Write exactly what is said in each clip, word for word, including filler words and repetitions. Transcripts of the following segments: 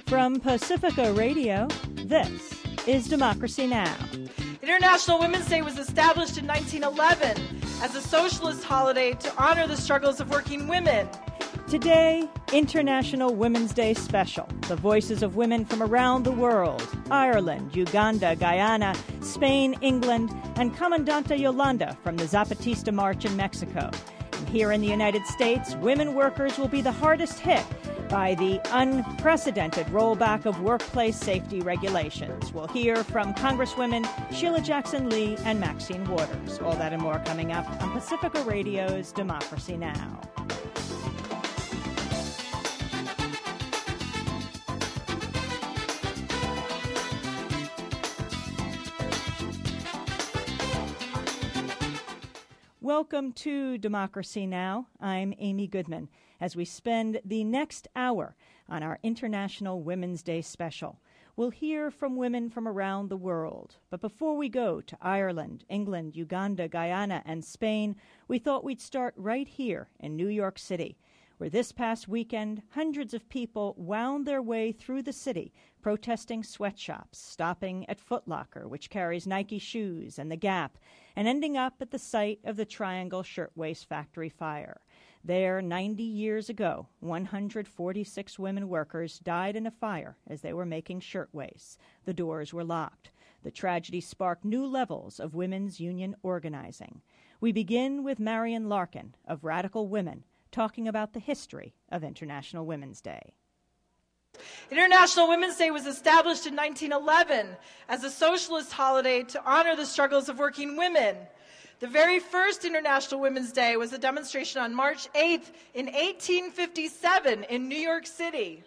From Pacifica Radio, this is Democracy Now! International Women's Day was established in nineteen eleven as a socialist holiday to honor the struggles of working women. Today, International Women's Day special. The voices of women from around the world. Ireland, Uganda, Guyana, Spain, England, and Comandante Yolanda from the Zapatista March in Mexico. And here in the United States, women workers will be the hardest hit by the unprecedented rollback of workplace safety regulations. We'll hear from Congresswomen Sheila Jackson Lee and Maxine Waters. All that and more coming up on Pacifica Radio's Democracy Now! Welcome to Democracy Now! I'm Amy Goodman, as we spend the next hour on our International Women's Day special. We'll hear from women from around the world. But before we go to Ireland, England, Uganda, Guyana, and Spain, we thought we'd start right here in New York City, where this past weekend, hundreds of people wound their way through the city, protesting sweatshops, stopping at Foot Locker, which carries Nike shoes, and The Gap, and ending up at the site of the Triangle Shirtwaist Factory fire. There, ninety years ago, one hundred forty-six women workers died in a fire as they were making shirtwaists. The doors were locked. The tragedy sparked new levels of women's union organizing. We begin with Marian Larkin of Radical Women, talking about the history of International Women's Day. International Women's Day was established in nineteen eleven as a socialist holiday to honor the struggles of working women. The very first International Women's Day was a demonstration on March eighth in eighteen fifty-seven in New York City.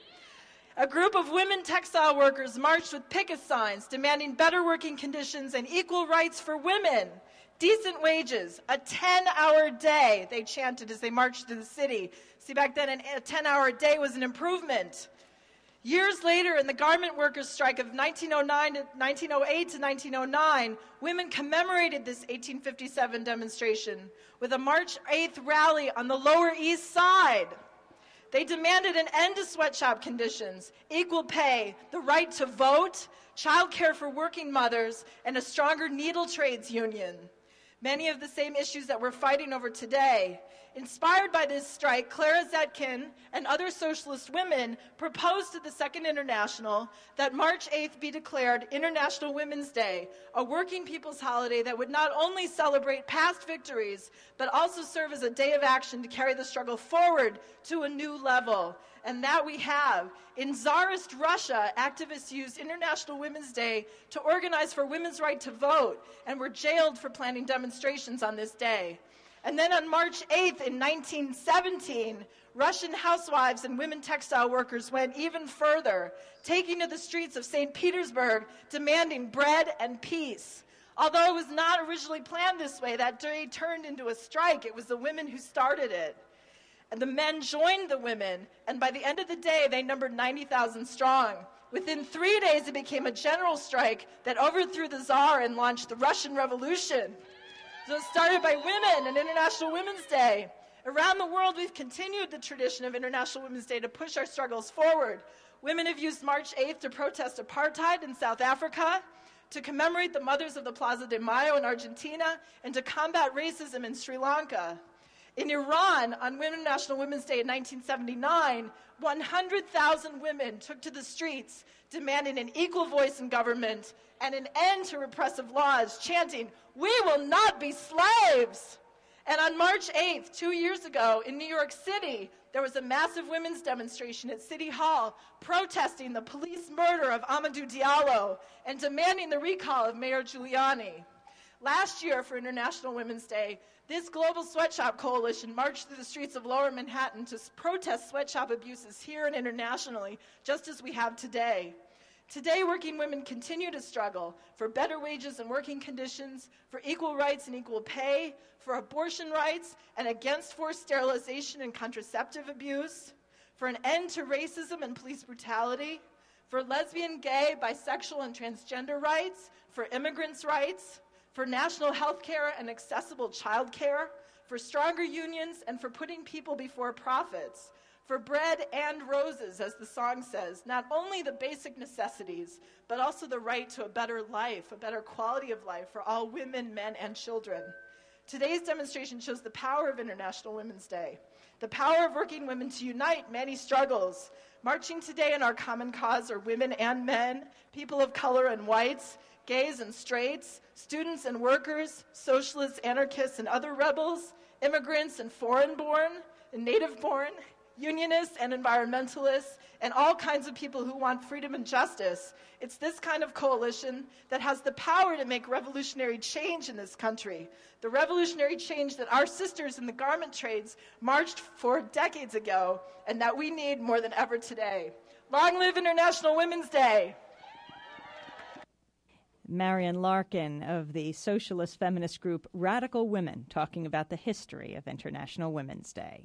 A group of women textile workers marched with picket signs demanding better working conditions and equal rights for women. Decent wages, a ten-hour day, they chanted as they marched through the city. See, back then, a ten-hour day was an improvement. Years later, in the garment workers' strike of nineteen oh nine to nineteen oh eight to nineteen oh nine, women commemorated this eighteen fifty-seven demonstration with a March eighth rally on the Lower East Side. They demanded an end to sweatshop conditions, equal pay, the right to vote, child care for working mothers, and a stronger needle trades union. Many of the same issues that we're fighting over today. Inspired by this strike, Clara Zetkin and other socialist women proposed to the Second International that March eighth be declared International Women's Day, a working people's holiday that would not only celebrate past victories, but also serve as a day of action to carry the struggle forward to a new level. And that we have. In Tsarist Russia, activists used International Women's Day to organize for women's right to vote and were jailed for planning demonstrations on this day. And then on March eighth in nineteen seventeen, Russian housewives and women textile workers went even further, taking to the streets of Saint Petersburg, demanding bread and peace. Although it was not originally planned this way, that day turned into a strike. It was the women who started it. And the men joined the women, and by the end of the day, they numbered ninety thousand strong. Within three days, it became a general strike that overthrew the Tsar and launched the Russian Revolution. So it started by women and International Women's Day. Around the world, we've continued the tradition of International Women's Day to push our struggles forward. Women have used March eighth to protest apartheid in South Africa, to commemorate the mothers of the Plaza de Mayo in Argentina, and to combat racism in Sri Lanka. In Iran, on International Women's Day in nineteen seventy-nine, one hundred thousand women took to the streets demanding an equal voice in government and an end to repressive laws, chanting, "We will not be slaves!" And on March eighth, two years ago, in New York City, there was a massive women's demonstration at City Hall protesting the police murder of Amadou Diallo and demanding the recall of Mayor Giuliani. Last year, for International Women's Day, this global sweatshop coalition marched through the streets of Lower Manhattan to protest sweatshop abuses here and internationally, just as we have today. Today, working women continue to struggle for better wages and working conditions, for equal rights and equal pay, for abortion rights and against forced sterilization and contraceptive abuse, for an end to racism and police brutality, for lesbian, gay, bisexual, and transgender rights, for immigrants' rights, for national health care and accessible child care, for stronger unions, and for putting people before profits, for bread and roses, as the song says, not only the basic necessities, but also the right to a better life, a better quality of life for all women, men, and children. Today's demonstration shows the power of International Women's Day, the power of working women to unite many struggles. Marching today in our common cause are women and men, people of color and whites, gays and straights, students and workers, socialists, anarchists, and other rebels, immigrants and foreign-born, and native-born, unionists and environmentalists, and all kinds of people who want freedom and justice. It's this kind of coalition that has the power to make revolutionary change in this country, the revolutionary change that our sisters in the garment trades marched for decades ago, and that we need more than ever today. Long live International Women's Day! Marian Larkin of the socialist feminist group Radical Women, talking about the history of International Women's Day.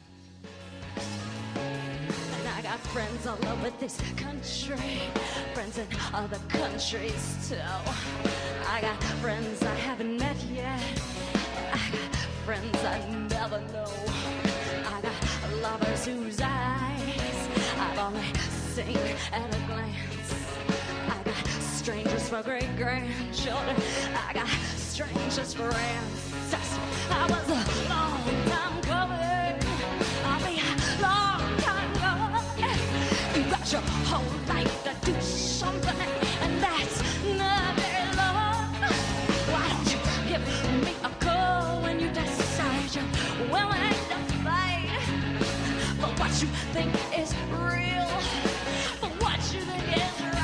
And I got friends all over this country, friends in other countries too. I got friends I haven't met yet, I got friends I never know. I got lovers whose eyes I've only seen at a glance. I got strangers for great-grandchildren, I got strangers for ancestors. I was a long time coming, I'll be a long time gone. You got your whole life to do something, and that's not very long. Why don't you give me a call when you decide you're willing to fight for what you think is real, for what you think is right.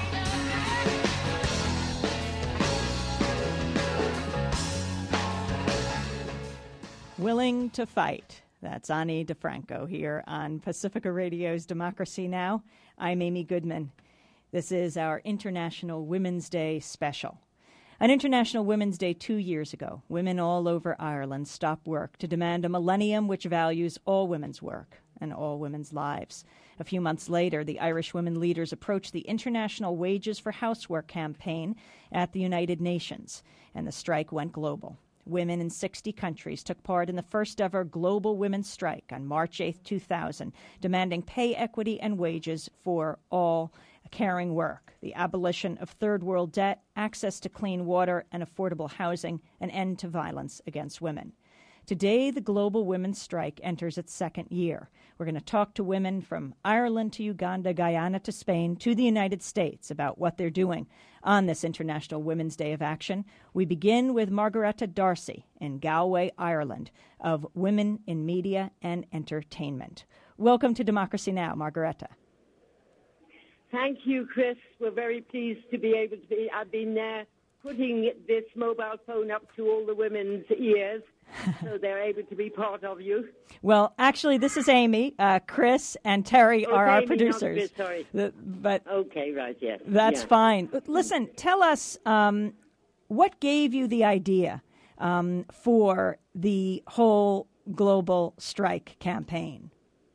Willing to fight. That's Ani DeFranco here on Pacifica Radio's Democracy Now! I'm Amy Goodman. This is our International Women's Day special. On International Women's Day two years ago, women all over Ireland stopped work to demand a millennium which values all women's work and all women's lives. A few months later, the Irish women leaders approached the International Wages for Housework campaign at the United Nations, and the strike went global. Women in sixty countries took part in the first ever global women's strike on March eighth, two thousand, demanding pay equity and wages for all caring work, the abolition of third world debt, access to clean water and affordable housing, an end to violence against women. Today, the global women's strike enters its second year. We're going to talk to women from Ireland to Uganda, Guyana to Spain to the United States about what they're doing on this International Women's Day of Action. We begin with Margaretta Darcy in Galway, Ireland, of Women in Media and Entertainment. Welcome to Democracy Now!, Margaretta. Thank you, Chris. We're very pleased to be able to be. I've been uh, putting this mobile phone up to all the women's ears so they're able to be part of you. Well, actually, this is Amy. Uh, Chris and Terry oh, are our Amy, producers. Chris, sorry. The, but okay, right, yes. That's yeah. fine. Listen, tell us um, what gave you the idea um, for the whole global strike campaign?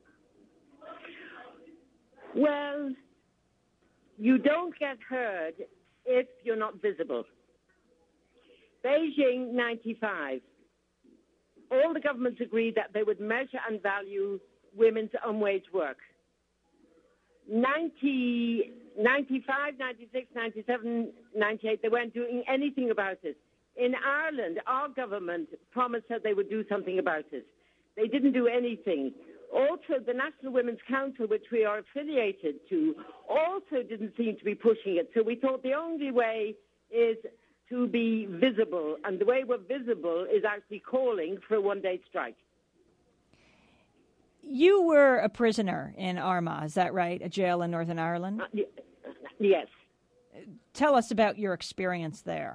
Well, you don't get heard if you're not visible. Beijing ninety-five. All the governments agreed that they would measure and value women's unwaged work. ninety, ninety-five, ninety-six, ninety-seven, ninety-eight, they weren't doing anything about it. In Ireland, our government promised that they would do something about it. They didn't do anything. Also, the National Women's Council, which we are affiliated to, also didn't seem to be pushing it. So we thought the only way is to be visible, and the way we're visible is actually calling for a one-day strike. You were a prisoner in Armagh, is that right? A jail in Northern Ireland? Uh, yes. Tell us about your experience there.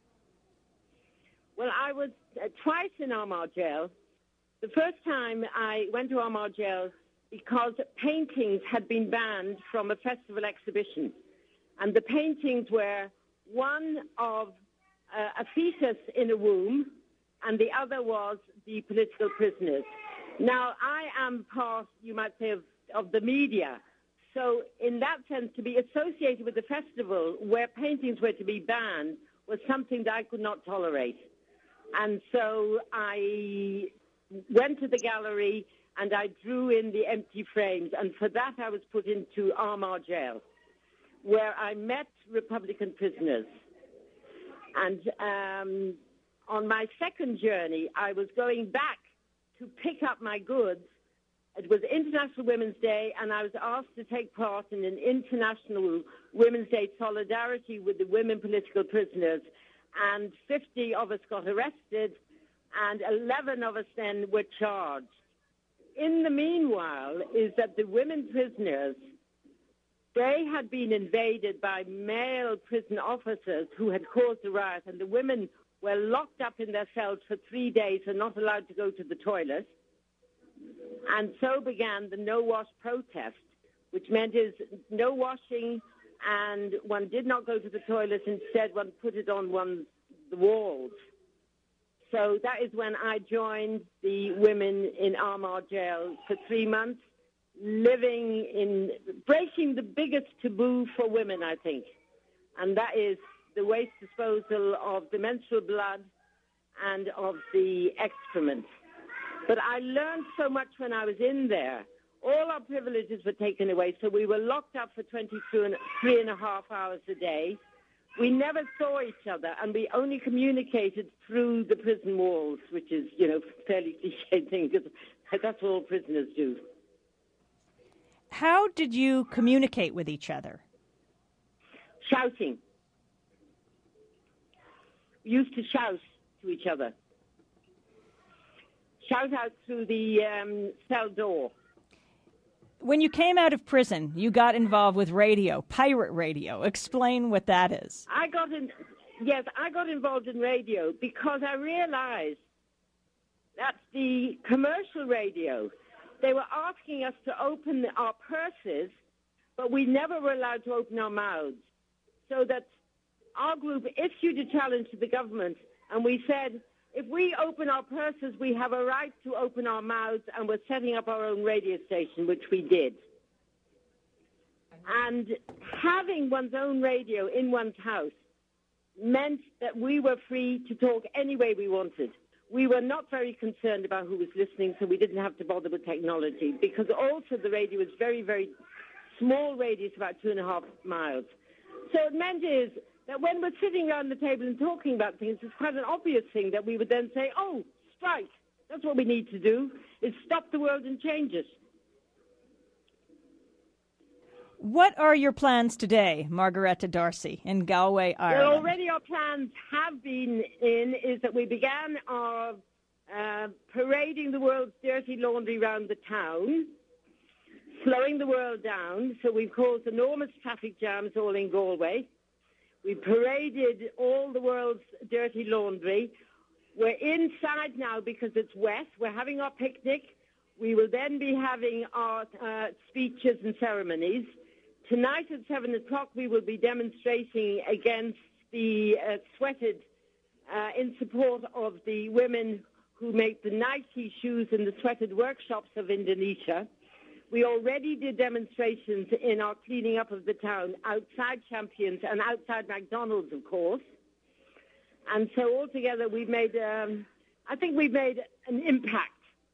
Well, I was uh, twice in Armagh jail. The first time I went to Armagh jail because paintings had been banned from a festival exhibition. And the paintings were one of uh, a fetus in a womb, and the other was the political prisoners. Now, I am part, you might say, of, of the media. So in that sense, to be associated with the festival where paintings were to be banned was something that I could not tolerate. And so I went to the gallery and I drew in the empty frames. And for that, I was put into Armagh Jail, where I met Republican prisoners. And um, on my second journey, I was going back to pick up my goods. It was International Women's Day, and I was asked to take part in an International Women's Day solidarity with the women political prisoners. And fifty of us got arrested, and eleven of us then were charged. In the meanwhile, is that the women prisoners, they had been invaded by male prison officers who had caused a riot, and the women were locked up in their cells for three days and not allowed to go to the toilet. And so began the No Wash protest, which meant is no washing, and one did not go to the toilet. Instead, one put it on one's the walls. So that is when I joined the women in Armagh Jail for three months, living in, breaking the biggest taboo for women, I think. And that is the waste disposal of the menstrual blood and of the excrement. But I learned so much when I was in there. All our privileges were taken away, so we were locked up for twenty-two and three and a half hours a day. We never saw each other, and we only communicated through the prison walls, which is, you know, a fairly cliche thing, because that's what all prisoners do. How did you communicate with each other? Shouting. We used to shout to each other. Shout out through the um, cell door. When you came out of prison, you got involved with radio, pirate radio. Explain what that is. I got in, yes, I got involved in radio because I realized that the commercial radio, they were asking us to open our purses, but we never were allowed to open our mouths. So that our group issued a challenge to the government, and we said, if we open our purses, we have a right to open our mouths, and we're setting up our own radio station, which we did. And having one's own radio in one's house meant that we were free to talk any way we wanted. We were not very concerned about who was listening, so we didn't have to bother with technology, because also the radio was very, very small radius, about two and a half miles. So it meant is that when we're sitting around the table and talking about things, it's quite an obvious thing that we would then say, oh, strike. That's what we need to do, is stop the world and change it. What are your plans today, Margaretta D'Arcy, in Galway, Ireland? Well, already our plans have been in, is that we began our uh, parading the world's dirty laundry around the town, slowing the world down. So we've caused enormous traffic jams all in Galway. We paraded all the world's dirty laundry. We're inside now because it's wet. We're having our picnic. We will then be having our uh, speeches and ceremonies. Tonight at seven o'clock, we will be demonstrating against the uh, sweated, uh, in support of the women who make the Nike shoes in the sweated workshops of Indonesia. We already did demonstrations in our cleaning up of the town outside Champions and outside McDonald's, of course. And so altogether, we've made, um, I think we've made an impact.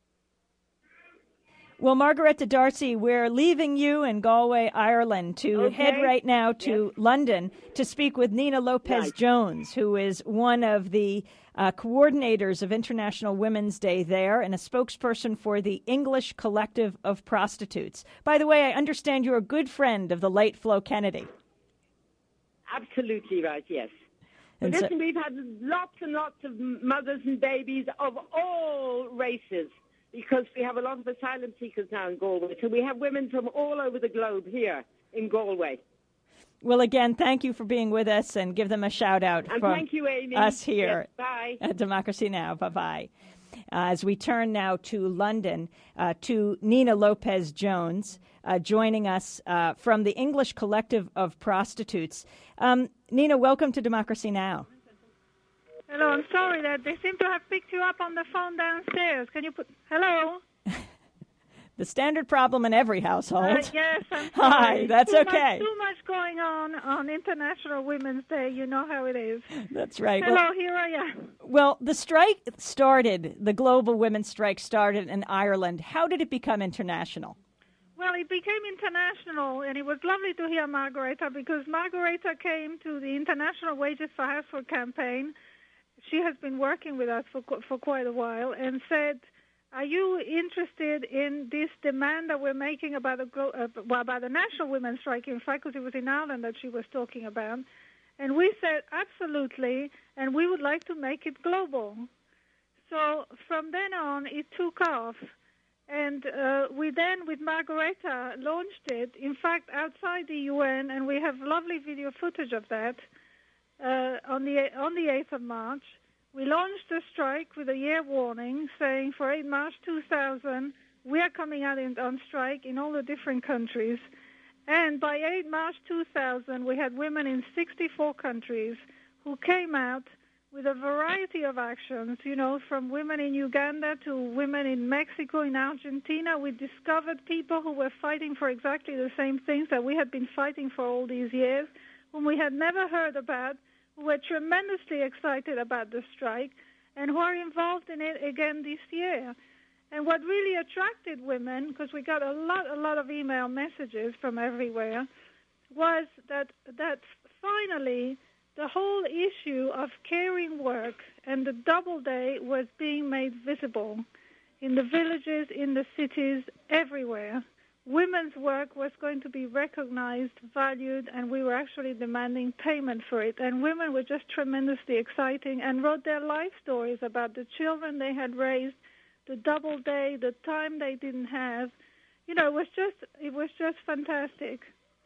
Well, Margaretta D'Arcy, we're leaving you in Galway, Ireland, to okay. head right now to yes. London to speak with Nina Lopez-Jones, right. who is one of the uh, coordinators of International Women's Day there and a spokesperson for the English Collective of Prostitutes. By the way, I understand you're a good friend of the late Flo Kennedy. Absolutely right, yes. And Listen, so- we've had lots and lots of mothers and babies of all races, because we have a lot of asylum seekers now in Galway. So we have women from all over the globe here in Galway. Well, again, thank you for being with us, and give them a shout-out and from thank you, Amy. us here yes, bye. at Democracy Now! Bye-bye. Uh, as we turn now to London, uh, to Nina Lopez-Jones, uh, joining us uh, from the English Collective of Prostitutes. Um, Nina, welcome to Democracy Now! Hello, I'm sorry that they seem to have picked you up on the phone downstairs. Can you put... Hello? The standard problem in every household. Uh, yes, I'm Hi, sorry. that's too okay. Much, too much going on on International Women's Day. You know how it is. That's right. Hello, Well, here I am. well, the strike started, the global women's strike started in Ireland. How did it become international? Well, it became international, and it was lovely to hear Margareta, because Margareta came to the International Wages for Housework campaign. She has been working with us for for quite a while, and said, are you interested in this demand that we're making about the, uh, well, about the National Women's Strike, in fact, because it was in Ireland that she was talking about. And we said, absolutely, and we would like to make it global. So from then on, it took off. And uh, we then, with Margareta, launched it, in fact, outside the U N, and we have lovely video footage of that, uh, on the on the eighth of March. We launched the strike with a year warning, saying for eighth of March two thousand, we are coming out in, on strike in all the different countries. And by eighth of March two thousand, we had women in sixty-four countries who came out with a variety of actions, you know, from women in Uganda to women in Mexico, in Argentina. We discovered people who were fighting for exactly the same things that we had been fighting for all these years, whom we had never heard about, who were tremendously excited about the strike, and who are involved in it again this year. And what really attracted women, because we got a lot, a lot of email messages from everywhere, was that that finally the whole issue of caring work and the double day was being made visible in the villages, in the cities, everywhere. Women's work was going to be recognized, valued, and we were actually demanding payment for it. And women were just tremendously exciting and wrote their life stories about the children they had raised, the double day, the time they didn't have. You know, it was just, it was just fantastic.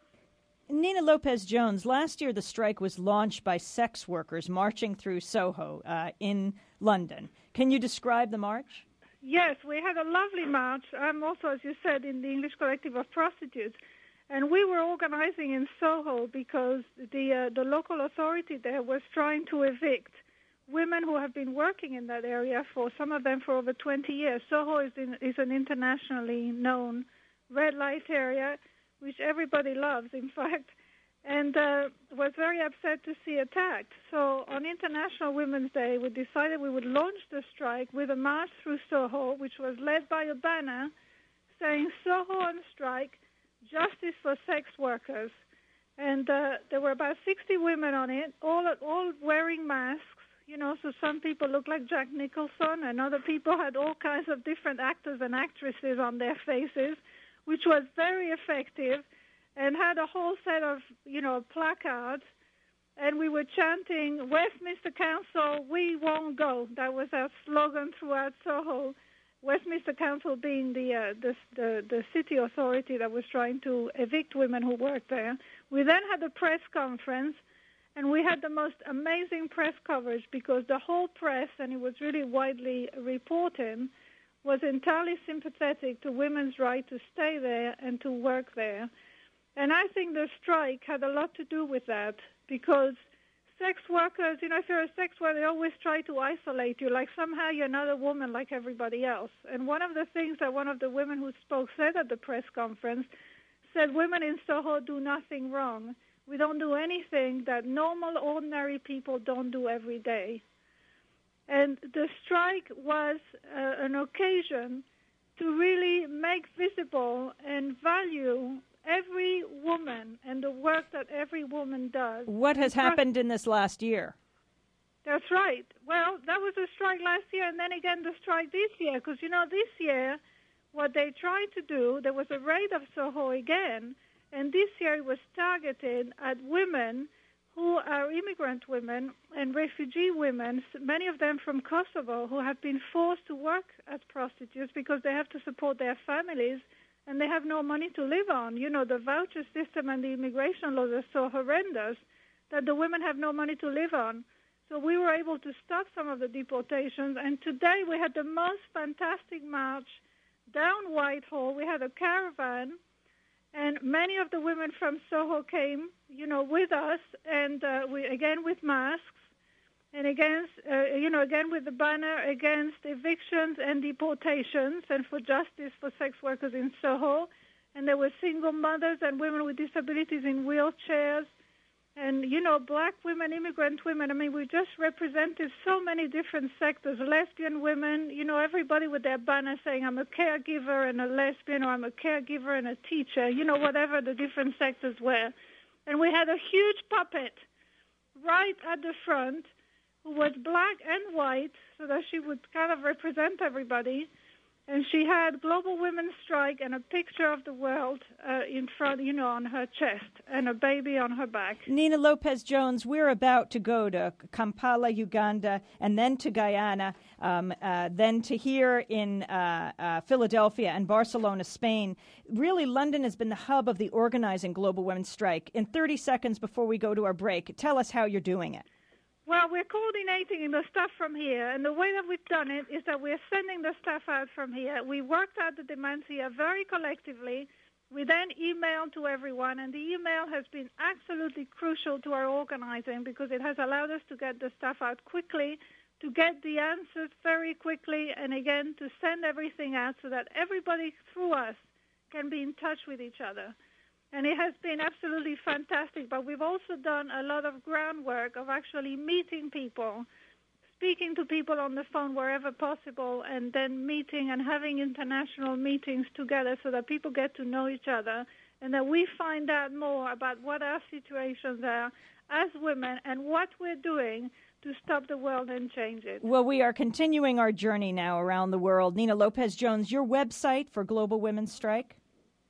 Nina Lopez-Jones, last year the strike was launched by sex workers marching through Soho uh, in London. Can you describe the march? Yes, we had a lovely march. I'm also, as you said, in the English Collective of Prostitutes. And we were organizing in Soho because the uh, the local authority there was trying to evict women who have been working in that area for, some of them, for over twenty years. Soho is, in, is an internationally known red light area, which everybody loves, in fact, and uh, was very upset to see attacked. So on International Women's Day, we decided we would launch the strike with a march through Soho, which was led by a banner saying, Soho on strike, justice for sex workers. And uh, there were about sixty women on it, all all wearing masks. You know, so some people looked like Jack Nicholson, and other people had all kinds of different actors and actresses on their faces, which was very effective, and had a whole set of, you know, placards. And we were chanting, Westminster Council, we won't go. That was our slogan throughout Soho. Westminster Council being the, uh, the, the, the city authority that was trying to evict women who worked there. We then had a press conference, and we had the most amazing press coverage because the whole press, and it was really widely reported, was entirely sympathetic to women's right to stay there and to work there. And I think the strike had a lot to do with that because sex workers, you know, if you're a sex worker, they always try to isolate you, like somehow you're not a woman like everybody else. And one of the things that one of the women who spoke said at the press conference said, women in Soho do nothing wrong. We don't do anything that normal, ordinary people don't do every day. And the strike was uh, an occasion to really make visible and value every woman and the work that every woman does. What has happened in this last year? That's right. Well, that was a strike last year, and then again the strike this year, because, you know, this year what they tried to do, there was a raid of Soho again, and this year it was targeted at women who are immigrant women and refugee women, many of them from Kosovo, who have been forced to work as prostitutes because they have to support their families and they have no money to live on. You know, the voucher system and the immigration laws are so horrendous that the women have no money to live on. So we were able to stop some of the deportations, and today we had the most fantastic march down Whitehall. We had a caravan, and many of the women from Soho came, you know, with us, and uh, we again with masks. and against, uh, you know, again with the banner against evictions and deportations and for justice for sex workers in Soho. And there were single mothers and women with disabilities in wheelchairs and, you know, black women, immigrant women. I mean, we just represented so many different sectors, lesbian women, you know, everybody with their banner saying, I'm a caregiver and a lesbian, or I'm a caregiver and a teacher, you know, whatever the different sectors were. And we had a huge puppet right at the front who was black and white so that she would kind of represent everybody. And she had Global Women's Strike and a picture of the world uh, in front, you know, on her chest and a baby on her back. Nina Lopez-Jones, we're about to go to Kampala, Uganda, and then to Guyana, um, uh, then to here in uh, uh, Philadelphia and Barcelona, Spain. Really, London has been the hub of the organizing Global Women's Strike. In thirty seconds before we go to our break, tell us how you're doing it. Well, we're coordinating the stuff from here, and the way that we've done it is that we're sending the stuff out from here. We worked out the demands here very collectively. We then emailed to everyone, and the email has been absolutely crucial to our organizing because it has allowed us to get the stuff out quickly, to get the answers very quickly, and again, to send everything out so that everybody through us can be in touch with each other. And it has been absolutely fantastic, but we've also done a lot of groundwork of actually meeting people, speaking to people on the phone wherever possible, and then meeting and having international meetings together so that people get to know each other and that we find out more about what our situations are as women and what we're doing to stop the world and change it. Well, we are continuing our journey now around the world. Nina Lopez-Jones, your website for Global Women's Strike?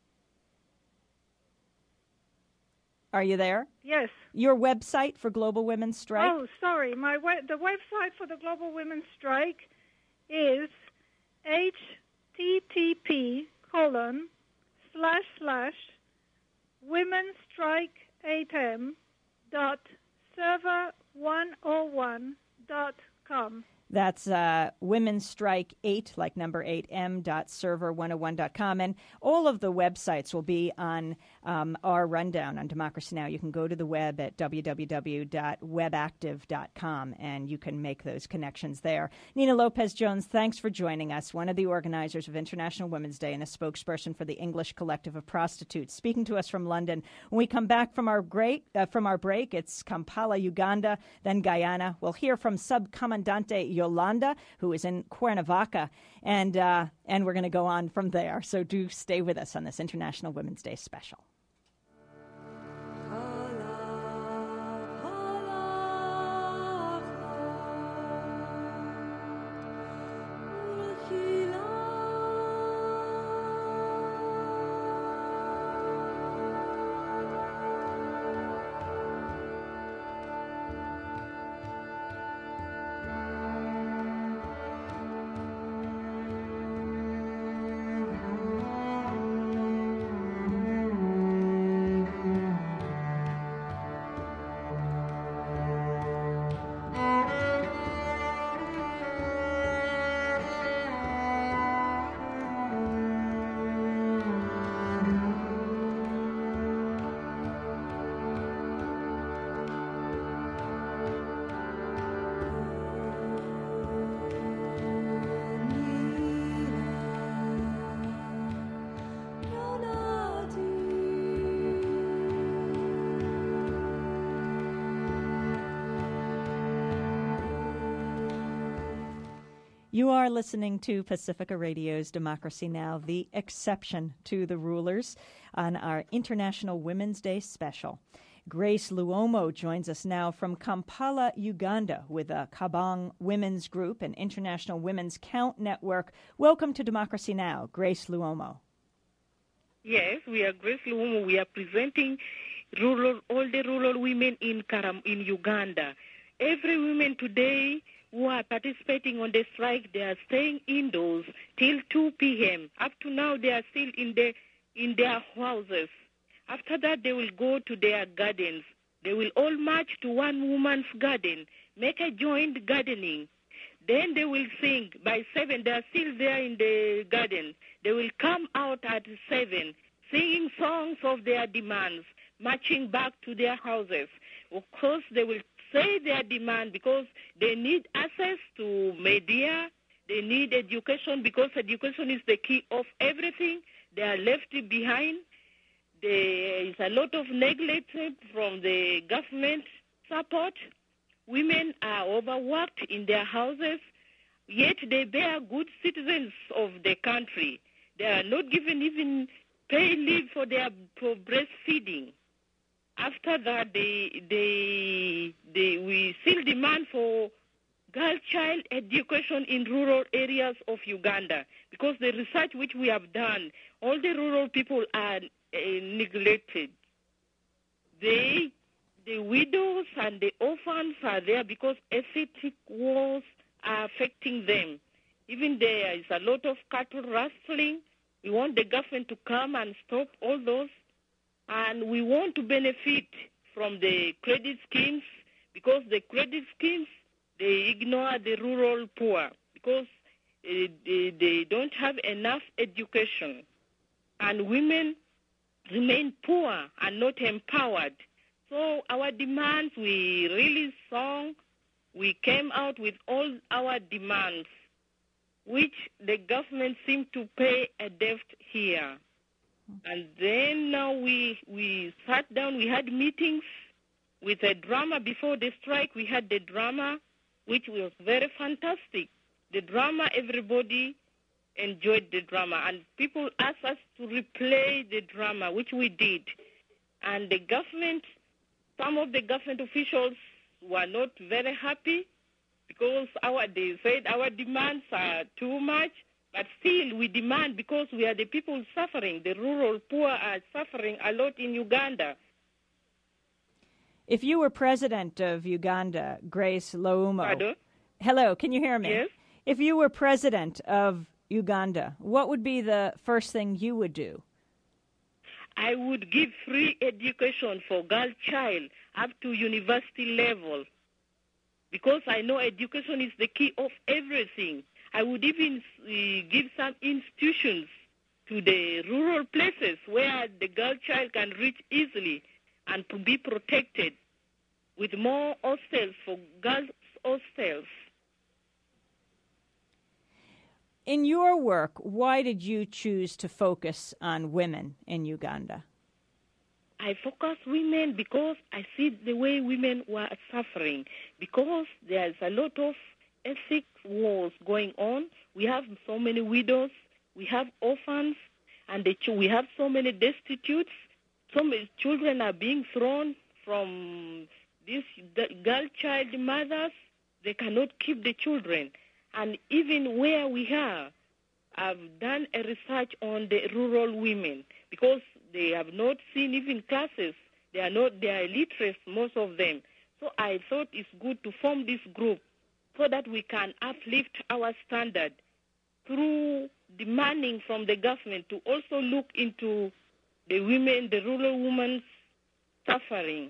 Are you there? Yes. Your website for Global Women's Strike? Oh, sorry. My we- the website for the Global Women's Strike is http colon slash slash womenstrike8m dot server one oh one dot com. That's uh, Women's Strike eight, like number eight, m dot server one oh one dot com. And all of the websites will be on um, our rundown on Democracy Now! You can go to the web at w w w dot webactive dot com, and you can make those connections there. Nina Lopez-Jones, thanks for joining us, one of the organizers of International Women's Day and a spokesperson for the English Collective of Prostitutes, speaking to us from London. When we come back from our, great, uh, from our break, it's Kampala, Uganda, then Guyana. We'll hear from Subcomandante Yolanda, who is in Cuernavaca, and uh, and we're going to go on from there. So do stay with us on this International Women's Day special. You are listening to Pacifica Radio's Democracy Now!, the exception to the rulers, on our International Women's Day special. Grace Luomo joins us now from Kampala, Uganda, with a Kabang Women's Group, an international women's count network. Welcome to Democracy Now!, Grace Luomo. Yes, we are Grace Luomo. We are presenting rural, all the rural women in Karam, in Uganda. Every woman today who are participating on the strike, they are staying indoors till two p.m. Up to now, they are still in the in their houses. After that, they will go to their gardens. They will all march to one woman's garden, make a joint gardening. Then they will sing. By seven, they are still there in the garden. They will come out at seven, singing songs of their demands, marching back to their houses. Of course, they will say their demand, because they need access to media, they need education, because education is the key of everything. They are left behind. There is a lot of neglect from the government support. Women are overworked in their houses, yet they bear good citizens of the country. They are not given even pay leave for their for breastfeeding. After that, they, they, they, we still demand for girl child education in rural areas of Uganda, because the research which we have done, all the rural people are uh, neglected. They, the widows and the orphans are there because ethnic wars are affecting them. Even there is a lot of cattle rustling. We want the government to come and stop all those. And we want to benefit from the credit schemes, because the credit schemes, they ignore the rural poor, because uh, they, they don't have enough education. And women remain poor and not empowered. So our demands, we really saw, we came out with all our demands, which the government seemed to pay a debt here. And then now we we sat down, we had meetings with a drama before the strike. We had the drama, which was very fantastic. The drama, everybody enjoyed the drama. And people asked us to replay the drama, which we did. And the government, some of the government officials were not very happy, because our they said our demands are too much. But still, we demand, because we are the people suffering. The rural poor are suffering a lot in Uganda. If you were president of Uganda, Grace Loumo. Pardon? Hello, can you hear me? Yes. If you were president of Uganda, what would be the first thing you would do? I would give free education for girl child up to university level, because I know education is the key of everything. I would even uh, give some institutions to the rural places where the girl child can reach easily and to be protected, with more hostels for girls' hostels. In your work, why did you choose to focus on women in Uganda? I focus women because I see the way women were suffering, because there's a lot of ethnic wars going on. We have so many widows, we have orphans, and the ch- we have so many destitutes. So many children are being thrown from these girl child mothers. They cannot keep the children. And even where we are, I've done a research on the rural women, because they have not seen even classes. They are not, they are illiterate, most of them. So I thought it's good to form this group so that we can uplift our standard through demanding from the government to also look into the women, the rural women's suffering.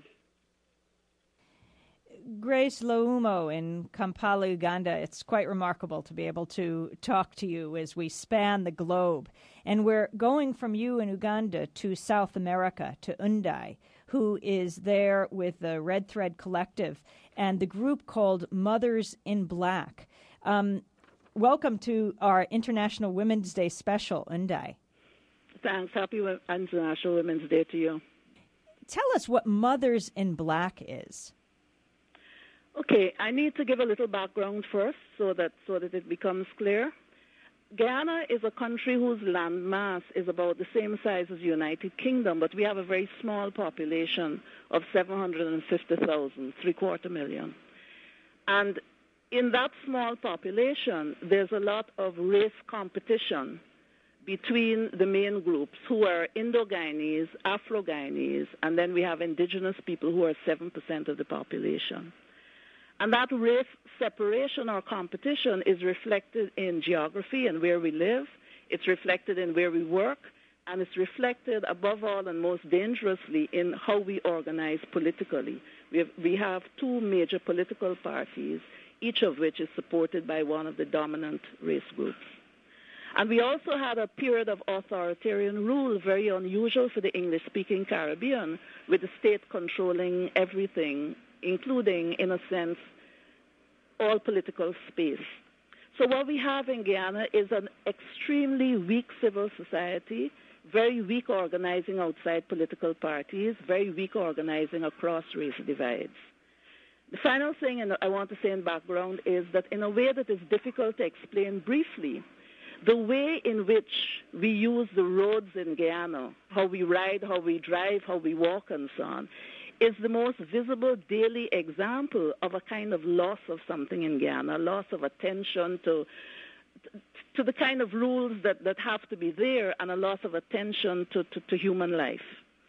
Grace Loumo in Kampala, Uganda, it's quite remarkable to be able to talk to you as we span the globe. And we're going from you in Uganda to South America, to Undai, who is there with the Red Thread Collective and the group called Mothers in Black. Um, welcome to our International Women's Day special, Undai. Thanks. Happy International Women's Day to you. Tell us what Mothers in Black is. Okay, I need to give a little background first so that so that it becomes clear. Guyana is a country whose land mass is about the same size as the United Kingdom, but we have a very small population of seven hundred fifty thousand, three-quarter million. And in that small population, there's a lot of race competition between the main groups, who are Indo-Guyanese, Afro-Guyanese, and then we have indigenous people who are seven percent of the population. And that race separation or competition is reflected in geography and where we live. It's reflected in where we work. And it's reflected, above all and most dangerously, in how we organize politically. We have, we have two major political parties, each of which is supported by one of the dominant race groups. And we also had a period of authoritarian rule, very unusual for the English-speaking Caribbean, with the state controlling everything including, in a sense, all political space. So what we have in Guyana is an extremely weak civil society, very weak organizing outside political parties, very weak organizing across race divides. The final thing and I want to say in background is that in a way that is difficult to explain briefly, the way in which we use the roads in Guyana, how we ride, how we drive, how we walk, and so on, is the most visible daily example of a kind of loss of something in Guyana, loss of attention to to the kind of rules that, that have to be there, and a loss of attention to, to, to human life.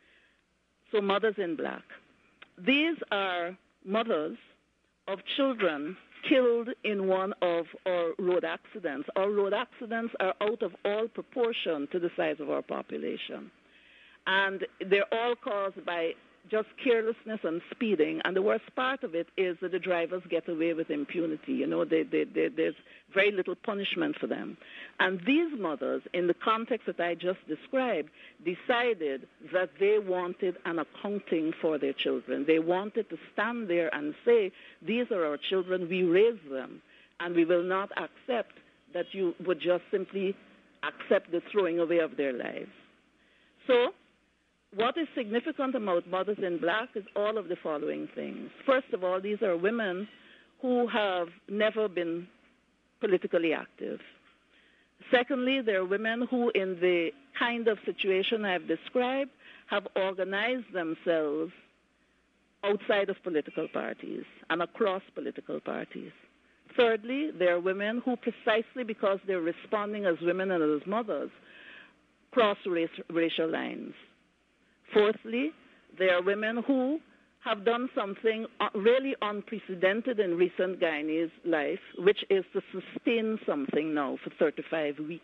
So Mothers in Black. These are mothers of children killed in one of our road accidents. Our road accidents are out of all proportion to the size of our population. And they're all caused by just carelessness and speeding. And the worst part of it is that the drivers get away with impunity. You know, they, they, they, there's very little punishment for them. And these mothers, in the context that I just described, decided that they wanted an accounting for their children. They wanted to stand there and say, these are our children, we raised them, and we will not accept that you would just simply accept the throwing away of their lives. So, what is significant about Mothers in Black is all of the following things. First of all, these are women who have never been politically active. Secondly, they're women who, in the kind of situation I've described, have organized themselves outside of political parties and across political parties. Thirdly, they're women who, precisely because they're responding as women and as mothers, cross race, racial lines. Fourthly, there are women who have done something really unprecedented in recent Guyanese life, which is to sustain something now for thirty-five weeks.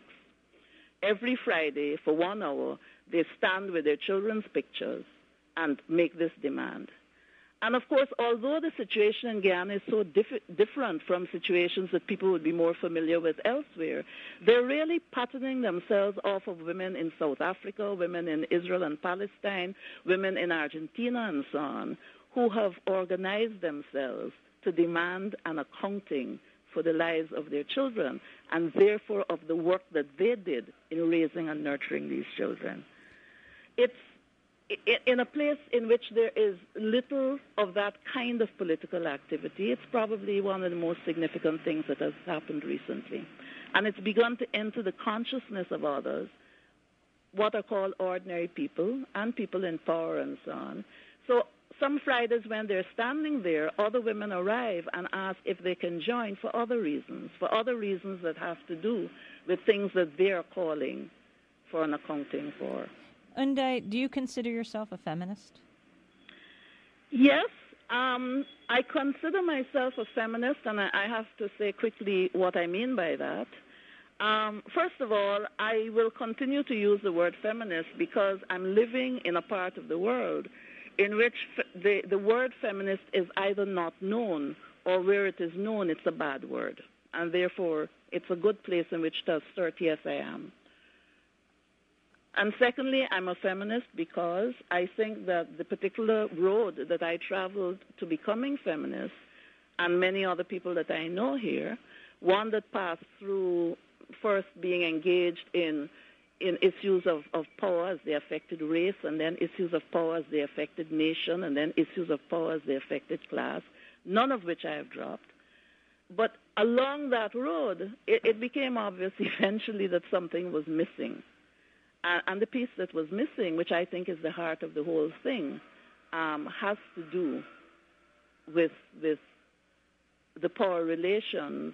Every Friday, for one hour, they stand with their children's pictures and make this demand. And of course, although the situation in Guyana is so diff- different from situations that people would be more familiar with elsewhere, they're really patterning themselves off of women in South Africa, women in Israel and Palestine, women in Argentina and so on, who have organized themselves to demand an accounting for the lives of their children, and therefore of the work that they did in raising and nurturing these children. It's in a place in which there is little of that kind of political activity, it's probably one of the most significant things that has happened recently. And it's begun to enter the consciousness of others, what are called ordinary people, and people in power and so on. So some Fridays when they're standing there, other women arrive and ask if they can join for other reasons, for other reasons that have to do with things that they're calling for an accounting for. And uh, do you consider yourself a feminist? Yes, um, I consider myself a feminist, and I, I have to say quickly what I mean by that. Um, first of all, I will continue to use the word feminist because I'm living in a part of the world in which f- the, the word feminist is either not known, or where it is known, it's a bad word. And therefore, it's a good place in which to assert, yes, I am. And secondly, I'm a feminist because I think that the particular road that I traveled to becoming feminist, and many other people that I know here, one that passed through first being engaged in in issues of, of power as they affected race, and then issues of power as they affected nation, and then issues of power as they affected class, none of which I have dropped. But along that road, it, it became obvious eventually that something was missing. And the piece that was missing, which I think is the heart of the whole thing, um, has to do with, with the power relations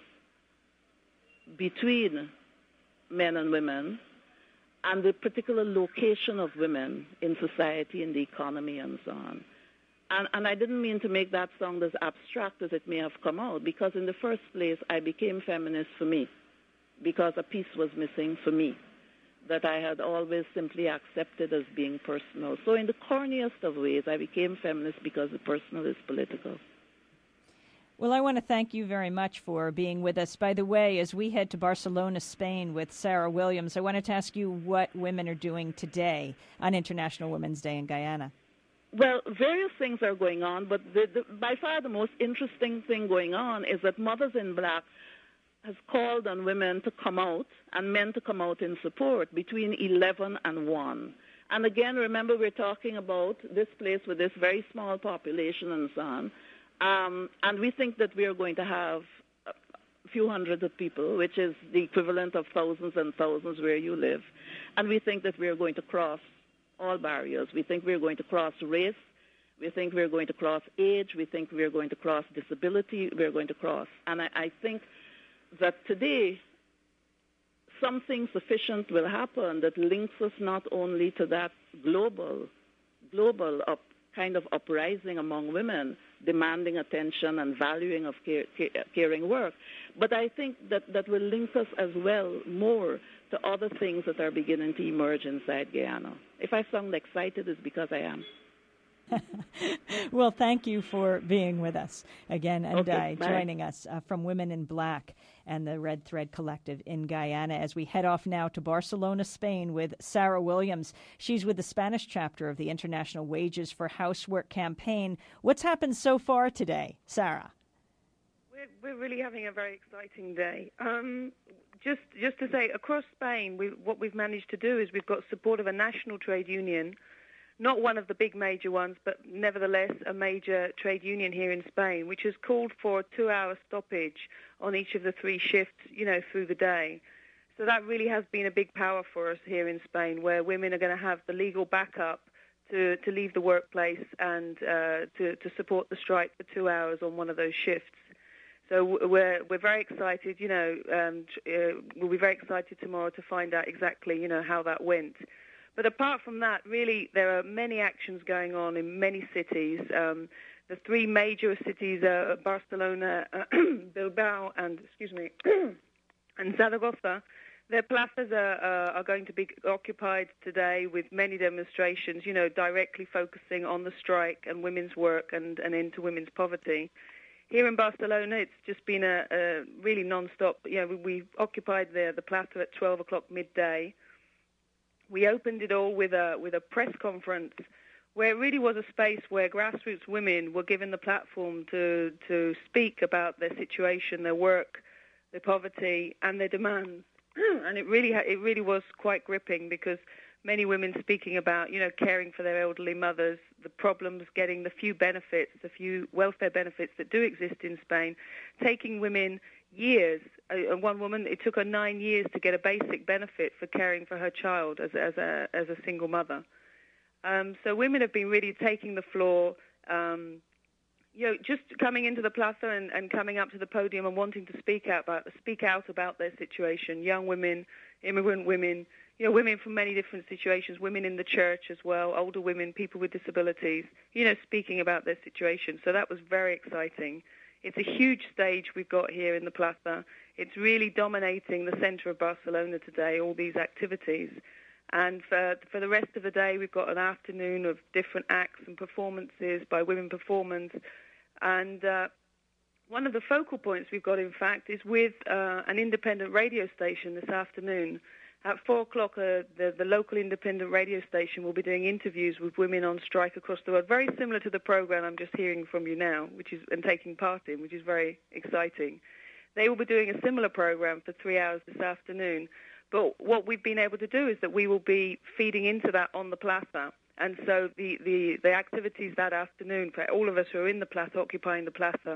between men and women and the particular location of women in society, in the economy, and so on. And, and I didn't mean to make that sound as abstract as it may have come out, because in the first place, I became feminist for me, because a piece was missing for me that I had always simply accepted as being personal. So in the corniest of ways, I became feminist because the personal is political. Well, I want to thank you very much for being with us. By the way, as we head to Barcelona, Spain with Sarah Williams, I wanted to ask you what women are doing today on International Women's Day in Guyana. Well, various things are going on, but the, the, by far the most interesting thing going on is that Mothers in Black has called on women to come out and men to come out in support between eleven and one. And again, remember, we're talking about this place with this very small population and so on. Um, and we think that we are going to have a few hundred of people, which is the equivalent of thousands and thousands where you live. And we think that we are going to cross all barriers. We think we're going to cross race. We think we're going to cross age. We think we're going to cross disability. We're going to cross. And I, I think that today something sufficient will happen that links us not only to that global, global up, kind of uprising among women, demanding attention and valuing of care, care, caring work, but I think that that will link us as well more to other things that are beginning to emerge inside Guyana. If I sound excited, it's because I am. Well, thank you for being with us again, and okay, uh, joining us uh, from Women in Black and the Red Thread Collective in Guyana, as we head off now to Barcelona, Spain, with Sarah Williams. She's with the Spanish chapter of the International Wages for Housework campaign. What's happened so far today, Sarah? We're, we're really having a very exciting day. Um, just, just to say, across Spain, we, what we've managed to do is we've got support of a national trade union. Not one of the big major ones, but nevertheless a major trade union here in Spain, which has called for a two-hour stoppage on each of the three shifts, you know, through the day. So that really has been a big power for us here in Spain, where women are going to have the legal backup to, to leave the workplace and uh, to, to support the strike for two hours on one of those shifts. So we're we're very excited, you know, um, uh, we'll be very excited tomorrow to find out exactly, you know, how that went. But apart from that, really, there are many actions going on in many cities. Um, the three major cities are Barcelona, uh, Bilbao, and excuse me, and Zaragoza. Their plazas are, uh, are going to be occupied today with many demonstrations, you know, directly focusing on the strike and women's work and an end to women's poverty. Here in Barcelona, it's just been a, a really non-stop. You know, we, we occupied the the plaza at twelve o'clock midday. We opened it all with a with a press conference where it really was a space where grassroots women were given the platform to to speak about their situation, their work, their poverty, and their demands. And it really it really was quite gripping, because many women speaking about, you know, caring for their elderly mothers, the problems getting the few benefits, the few welfare benefits that do exist in Spain, taking women years. Uh, one woman, it took her nine years to get a basic benefit for caring for her child as, as, a, as a single mother. Um, so women have been really taking the floor, um, you know, just coming into the plaza and, and coming up to the podium and wanting to speak out about speak out about their situation. Young women, immigrant women, you know, women from many different situations, women in the church as well, older women, people with disabilities, you know, speaking about their situation. So that was very exciting. It's a huge stage we've got here in the plaza. It's really dominating the center of Barcelona today, all these activities. And for, for the rest of the day, we've got an afternoon of different acts and performances by women performers. And uh, one of the focal points we've got, in fact, is with uh, an independent radio station this afternoon. At four o'clock, uh, the, the local independent radio station will be doing interviews with women on strike across the world, very similar to the program I'm just hearing from you now, which is and taking part in, which is very exciting. They will be doing a similar program for three hours this afternoon. But what we've been able to do is that we will be feeding into that on the plaza. And so the, the, the activities that afternoon, for all of us who are in the plaza, occupying the plaza,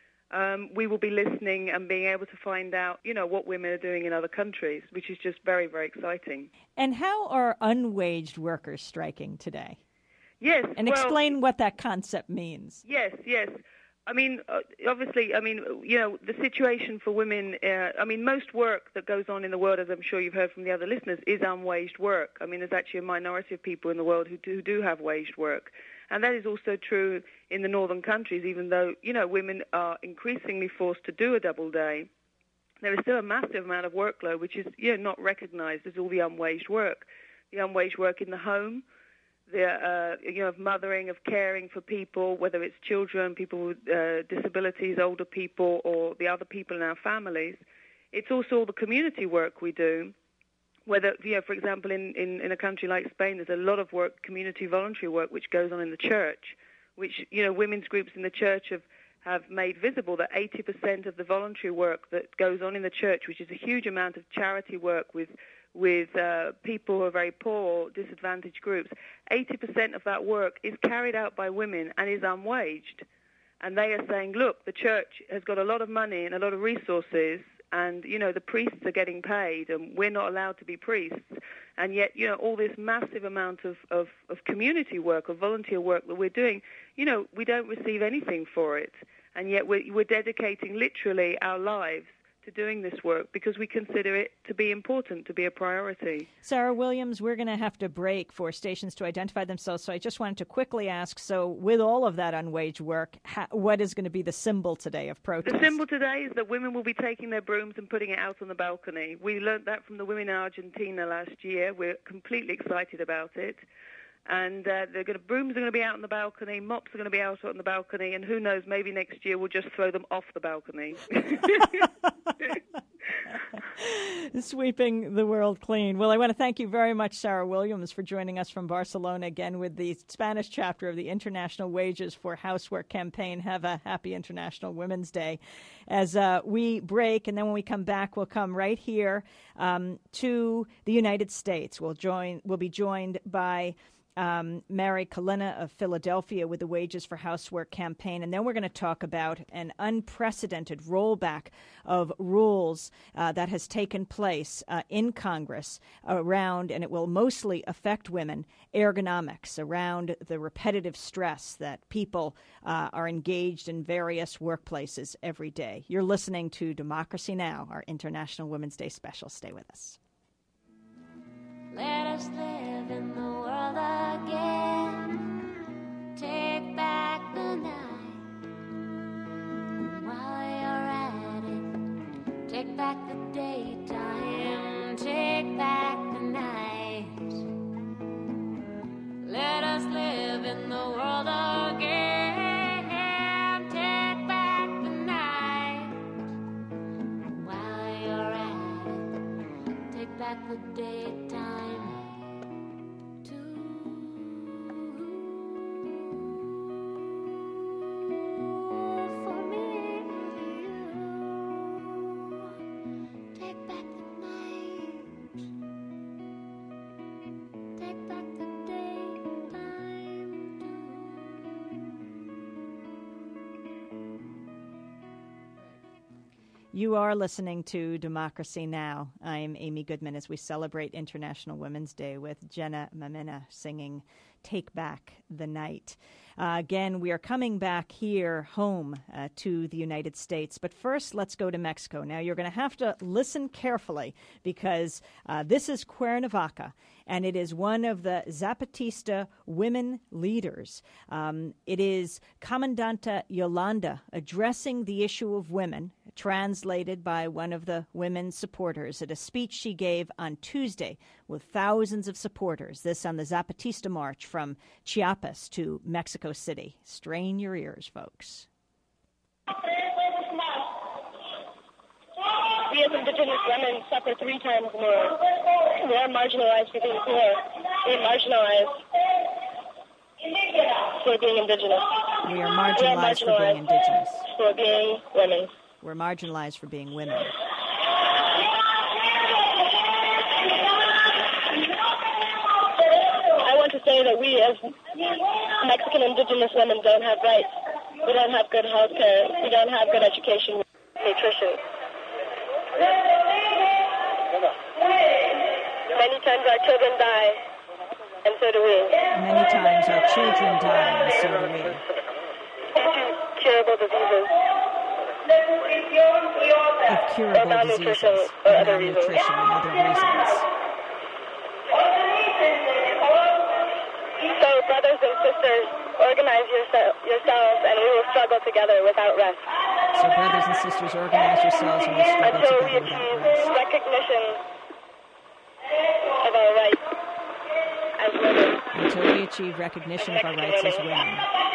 Um, we will be listening and being able to find out, you know, what women are doing in other countries, which is just very, very exciting. And how are unwaged workers striking today? Yes. And well, explain what that concept means. Yes, yes. I mean, uh, obviously, I mean, you know, the situation for women, uh, I mean, most work that goes on in the world, as I'm sure you've heard from the other listeners, is unwaged work. I mean, there's actually a minority of people in the world who do, who do have waged work. And that is also true in the northern countries, even though, you know, women are increasingly forced to do a double day. There is still a massive amount of workload, which is, you know, not recognized as all the unwaged work. The unwaged work in the home, the, uh, you know, of mothering, of caring for people, whether it's children, people with uh, disabilities, older people, or the other people in our families. It's also all the community work we do, whether, you know, for example, in, in, in a country like Spain, there's a lot of work, community voluntary work, which goes on in the church, which, you know, women's groups in the church have, have made visible that eighty percent of the voluntary work that goes on in the church, which is a huge amount of charity work with with uh, people who are very poor, disadvantaged groups, eighty percent of that work is carried out by women and is unwaged. And they are saying, look, the church has got a lot of money and a lot of resources, and, you know, the priests are getting paid, and we're not allowed to be priests. And yet, you know, all this massive amount of, of, of community work, of volunteer work that we're doing, you know, we don't receive anything for it. And yet we're, we're dedicating literally our lives to doing this work because we consider it to be important, to be a priority. Sarah Williams, we're going to have to break for stations to identify themselves, so I just wanted to quickly ask, so with all of that unwaged work, ha- what is going to be the symbol today of protest? The symbol today is that women will be taking their brooms and putting it out on the balcony. We learned that from the women in Argentina last year. We're completely excited about it. And uh, they're going to, brooms are going to be out on the balcony, mops are going to be out on the balcony, and who knows, maybe next year we'll just throw them off the balcony. Sweeping the world clean. Well, I want to thank you very much, Sarah Williams, for joining us from Barcelona again with the Spanish chapter of the International Wages for Housework campaign. Have a happy International Women's Day. As uh, we break, and then when we come back, we'll come right here um, to the United States. We'll join. We'll be joined by Um, Mary Kalina of Philadelphia with the Wages for Housework campaign. And then we're going to talk about an unprecedented rollback of rules uh, that has taken place uh, in Congress around, and it will mostly affect women, ergonomics, around the repetitive stress that people uh, are engaged in various workplaces every day. You're listening to Democracy Now!, our International Women's Day special. Stay with us. Let us live in the world again. Take back the night. While you're at it, take back the daytime. Take back the night. Let us live in the world again. Take back the night. While you're at it, take back the daytime. You are listening to Democracy Now! I'm Amy Goodman as we celebrate International Women's Day with Jenna Mamina singing Take Back the Night. Uh, again, we are coming back here home uh, to the United States. But first, let's go to Mexico. Now, you're going to have to listen carefully because uh, this is Cuernavaca, and it is one of the Zapatista women leaders. Um, it is Comandanta Yolanda addressing the issue of women, translated by one of the women's supporters at a speech she gave on Tuesday with thousands of supporters. This on the Zapatista March from Chiapas to Mexico City. Strain your ears, folks. We as Indigenous women suffer three times more. We are marginalized for being poor. We are marginalized for being Indigenous. We are marginalized, we are marginalized for being Indigenous. For being women. We're marginalized for being women. I want to say that we as Mexican Indigenous women don't have rights. We don't have good health care. We don't have good education, nutrition. Many times our children die, and so do we. Many times our children die, and so do we. Due to curable diseases. Of curable or diseases, or other malnutrition and other reasons. So, brothers and sisters, organize yourself, yourselves, and we will struggle together without rest. So, brothers and sisters, organize yourselves, and we'll struggle Until together we achieve without rest. recognition of our rights as women. Until we achieve recognition of our rights as women.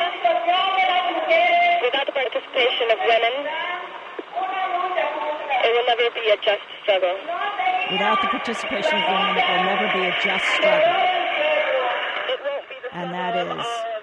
Without the participation of women, it will never be a just struggle. Without the participation of women, it will never be a just struggle. And that is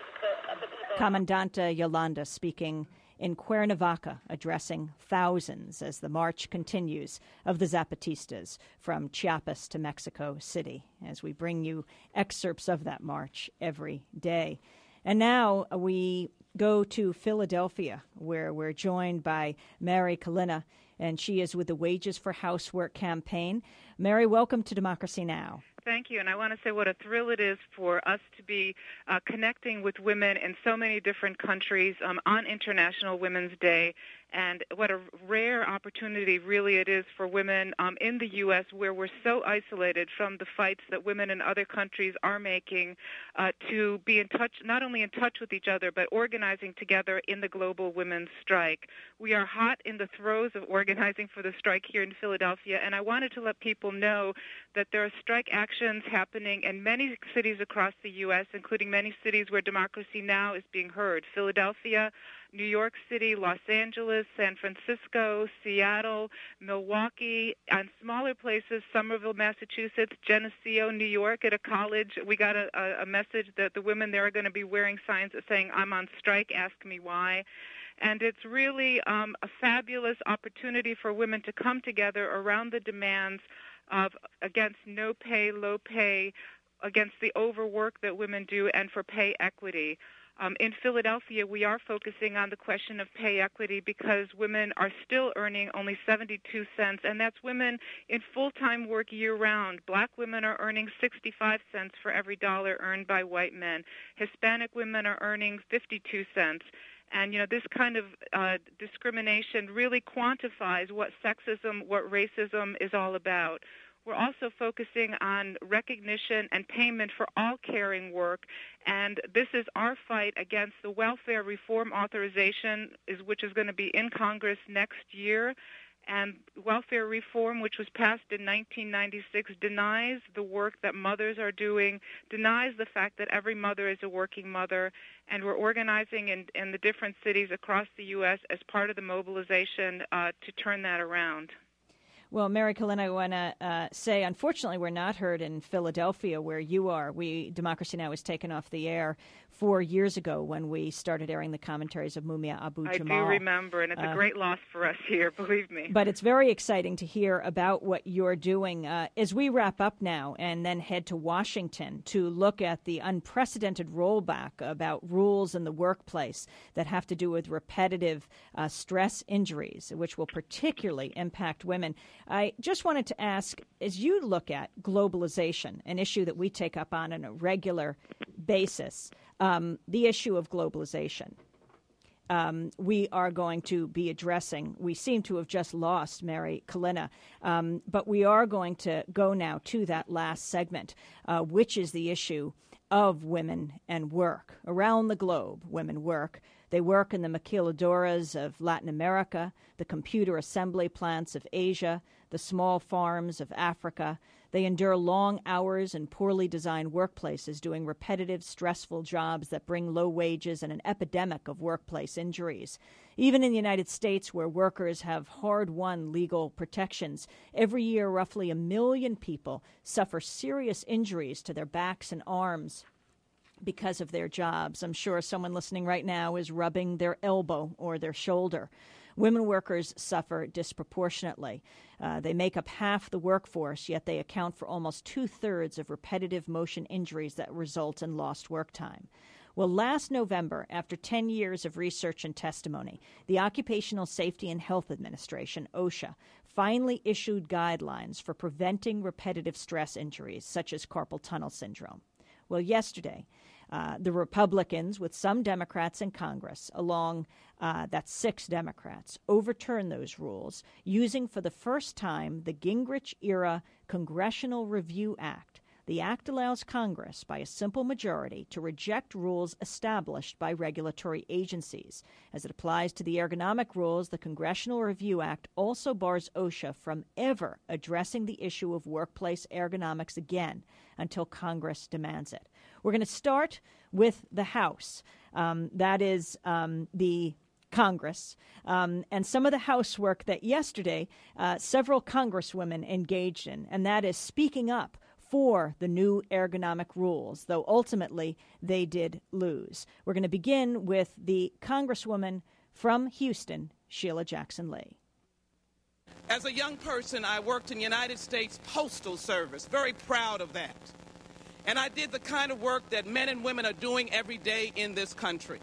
Comandante Yolanda speaking in Cuernavaca, addressing thousands as the march continues of the Zapatistas from Chiapas to Mexico City, as we bring you excerpts of that march every day. And now we go to Philadelphia, where we're joined by Mary Kalina, and she is with the Wages for Housework campaign. Mary, welcome to Democracy Now! Thank you, and I want to say what a thrill it is for us to be uh, connecting with women in so many different countries um, on International Women's Day, and what a rare opportunity really it is for women um, in the U S, where we're so isolated from the fights that women in other countries are making, uh, to be in touch, not only in touch with each other, but organizing together in the global women's strike. We are hot in the throes of organizing for the strike here in Philadelphia, and I wanted to let people know that there are strike actions happening in many cities across the U S, including many cities where Democracy Now! Is being heard. Philadelphia, New York City, Los Angeles, San Francisco, Seattle, Milwaukee, and smaller places, Somerville, Massachusetts, Geneseo, New York, at a college. We got a, a message that the women there are going to be wearing signs saying, "I'm on strike, ask me why." And it's really um, a fabulous opportunity for women to come together around the demands of against no pay, low pay, against the overwork that women do, and for pay equity. Um, in Philadelphia, we are focusing on the question of pay equity because women are still earning only seventy-two cents, and that's women in full-time work year-round. Black women are earning sixty-five cents for every dollar earned by white men. Hispanic women are earning fifty-two cents. And, you know, this kind of uh, discrimination really quantifies what sexism, what racism is all about. We're also focusing on recognition and payment for all caring work, and this is our fight against the welfare reform authorization, is, which is going to be in Congress next year. And welfare reform, which was passed in nineteen ninety-six, denies the work that mothers are doing, denies the fact that every mother is a working mother, and we're organizing in, in the different cities across the U S as part of the mobilization uh, to turn that around. Well, Mary Kalina, I want to uh, say, unfortunately, we're not heard in Philadelphia, where you are. We Democracy Now! Was taken off the air four years ago when we started airing the commentaries of Mumia Abu Jamal. I do remember, and it's uh, a great loss for us here, believe me. But it's very exciting to hear about what you're doing. Uh, as we wrap up now and then head to Washington to look at the unprecedented rollback about rules in the workplace that have to do with repetitive uh, stress injuries, which will particularly impact women, I just wanted to ask, as you look at globalization, an issue that we take up on, on a regular basis, um, the issue of globalization, um, we are going to be addressing. We seem to have just lost Mary Kalina, um, but we are going to go now to that last segment, uh, which is the issue of women and work. Around the globe, women work. They work in the maquiladoras of Latin America, the computer assembly plants of Asia, the small farms of Africa. They endure long hours in poorly designed workplaces, doing repetitive, stressful jobs that bring low wages and an epidemic of workplace injuries. Even in the United States, where workers have hard-won legal protections, every year roughly a million people suffer serious injuries to their backs and arms because of their jobs. I'm sure someone listening right now is rubbing their elbow or their shoulder. Women workers suffer disproportionately. Uh, they make up half the workforce, yet they account for almost two-thirds of repetitive motion injuries that result in lost work time. Well, last November, after ten years of research and testimony, the Occupational Safety and Health Administration, OSHA, finally issued guidelines for preventing repetitive stress injuries, such as carpal tunnel syndrome. Well, yesterday, Uh, the Republicans, with some Democrats in Congress, along uh, that's six Democrats, overturned those rules, using for the first time the Gingrich-era Congressional Review Act. The act allows Congress, by a simple majority, to reject rules established by regulatory agencies. As it applies to the ergonomic rules, the Congressional Review Act also bars OSHA from ever addressing the issue of workplace ergonomics again until Congress demands it. We're going to start with the House. Um, that is um, the Congress, um, and some of the housework that yesterday uh, several congresswomen engaged in, and that is speaking up for the new ergonomic rules, though ultimately they did lose. We're going to begin with the Congresswoman from Houston, Sheila Jackson Lee. As a young person, I worked in the United States Postal Service, very proud of that. And I did the kind of work that men and women are doing every day in this country.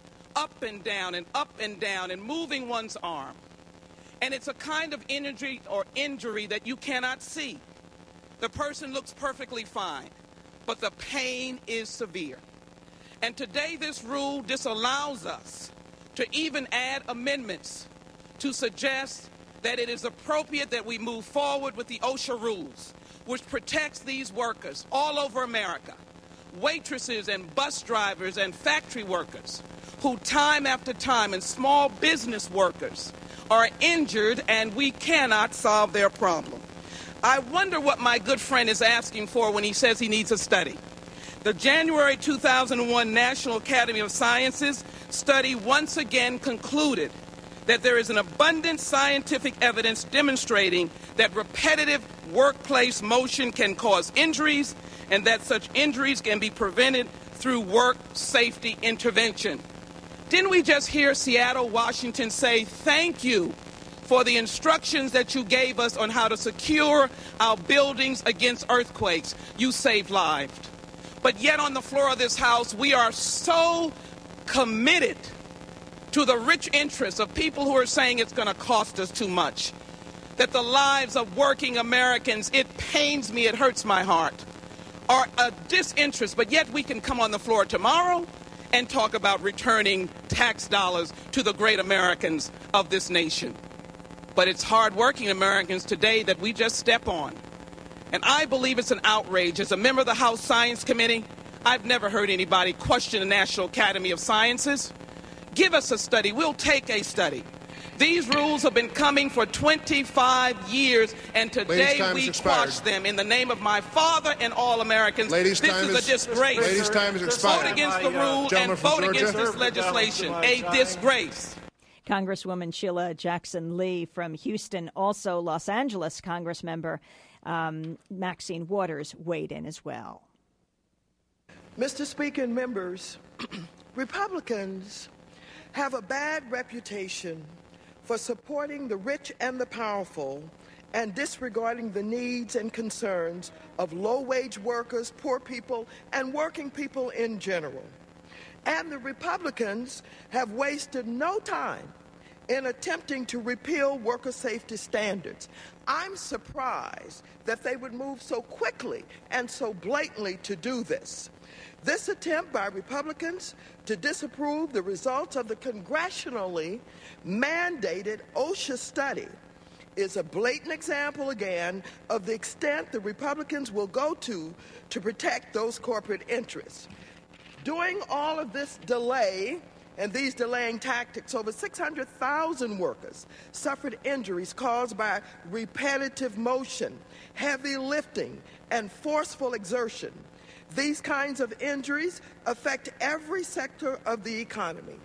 Up and down and up and down and moving one's arm. And it's a kind of injury or injury that you cannot see. The person looks perfectly fine, but the pain is severe. And today this rule disallows us to even add amendments to suggest that it is appropriate that we move forward with the OSHA rules, which protects these workers all over America, waitresses and bus drivers and factory workers, who time after time, and small business workers are injured and we cannot solve their problem. I wonder what my good friend is asking for when he says he needs a study. The January two thousand one National Academy of Sciences study once again concluded that there is an abundant scientific evidence demonstrating that repetitive workplace motion can cause injuries and that such injuries can be prevented through work safety intervention. Didn't we just hear Seattle, Washington say thank you for the instructions that you gave us on how to secure our buildings against earthquakes? You saved lives. But yet on the floor of this House, we are so committed to the rich interests of people who are saying it's going to cost us too much, that the lives of working Americans, it pains me, it hurts my heart, are a disinterest. But yet we can come on the floor tomorrow and talk about returning tax dollars to the great Americans of this nation. But it's hardworking Americans today that we just step on. And I believe it's an outrage. As a member of the House Science Committee, I've never heard anybody question the National Academy of Sciences. Give us a study. We'll take a study. These rules have been coming for twenty-five years, and today we quash them in the name of my father and all Americans. Ladies, this time is a disgrace. Ladies, time is expired. Vote against the rule and vote against this legislation. A disgrace. Congresswoman Sheila Jackson Lee from Houston, also Los Angeles Congress member um, Maxine Waters weighed in as well. Mister Speaker and members, Republicans have a bad reputation for supporting the rich and the powerful and disregarding the needs and concerns of low-wage workers, poor people, and working people in general. And the Republicans have wasted no time in attempting to repeal worker safety standards. I'm surprised that they would move so quickly and so blatantly to do this. This attempt by Republicans to disapprove the results of the congressionally mandated OSHA study is a blatant example, again, of the extent the Republicans will go to to protect those corporate interests. During all of this delay and these delaying tactics, over six hundred thousand workers suffered injuries caused by repetitive motion, heavy lifting, and forceful exertion. These kinds of injuries affect every sector of the economy.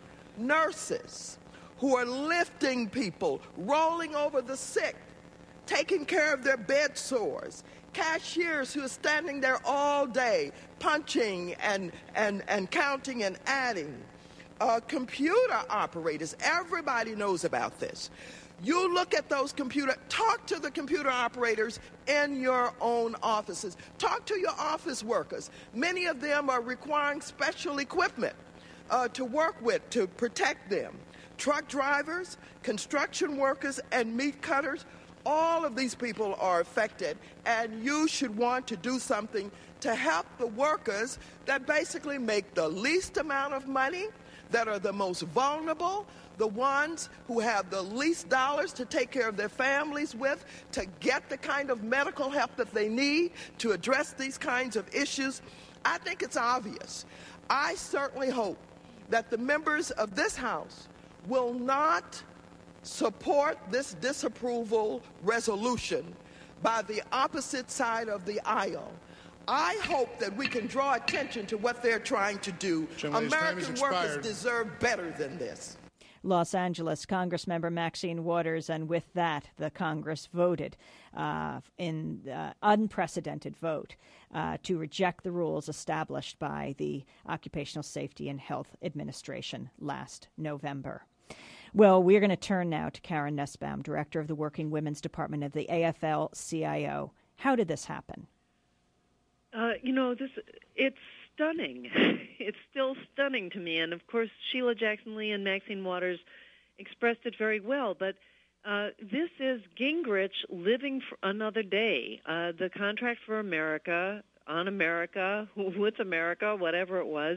Nurses who are lifting people, rolling over the sick, taking care of their bed sores. Cashiers who are standing there all day, punching and, and, and counting and adding. Uh, computer operators, everybody knows about this. You look at those computer, talk to the computer operators in your own offices. Talk to your office workers. Many of them are requiring special equipment uh, to work with to protect them. Truck drivers, construction workers, and meat cutters, all of these people are affected, and you should want to do something to help the workers that basically make the least amount of money, that are the most vulnerable, the ones who have the least dollars to take care of their families with, to get the kind of medical help that they need to address these kinds of issues. I think it's obvious. I certainly hope that the members of this House will not support this disapproval resolution by the opposite side of the aisle. I hope that we can draw attention to what they're trying to do. American workers deserve better than this. Los Angeles, Congressmember Maxine Waters, and with that, the Congress voted uh, in uh, unprecedented vote uh, to reject the rules established by the Occupational Safety and Health Administration last November. Well, we're going to turn now to Karen Nussbaum, Director of the Working Women's Department of the A F L C I O. How did this happen? Uh, you know, this it's stunning. It's still stunning to me. And, of course, Sheila Jackson Lee and Maxine Waters expressed it very well. But uh, this is Gingrich living for another day. Uh, the contract for America, on America, with America, whatever it was,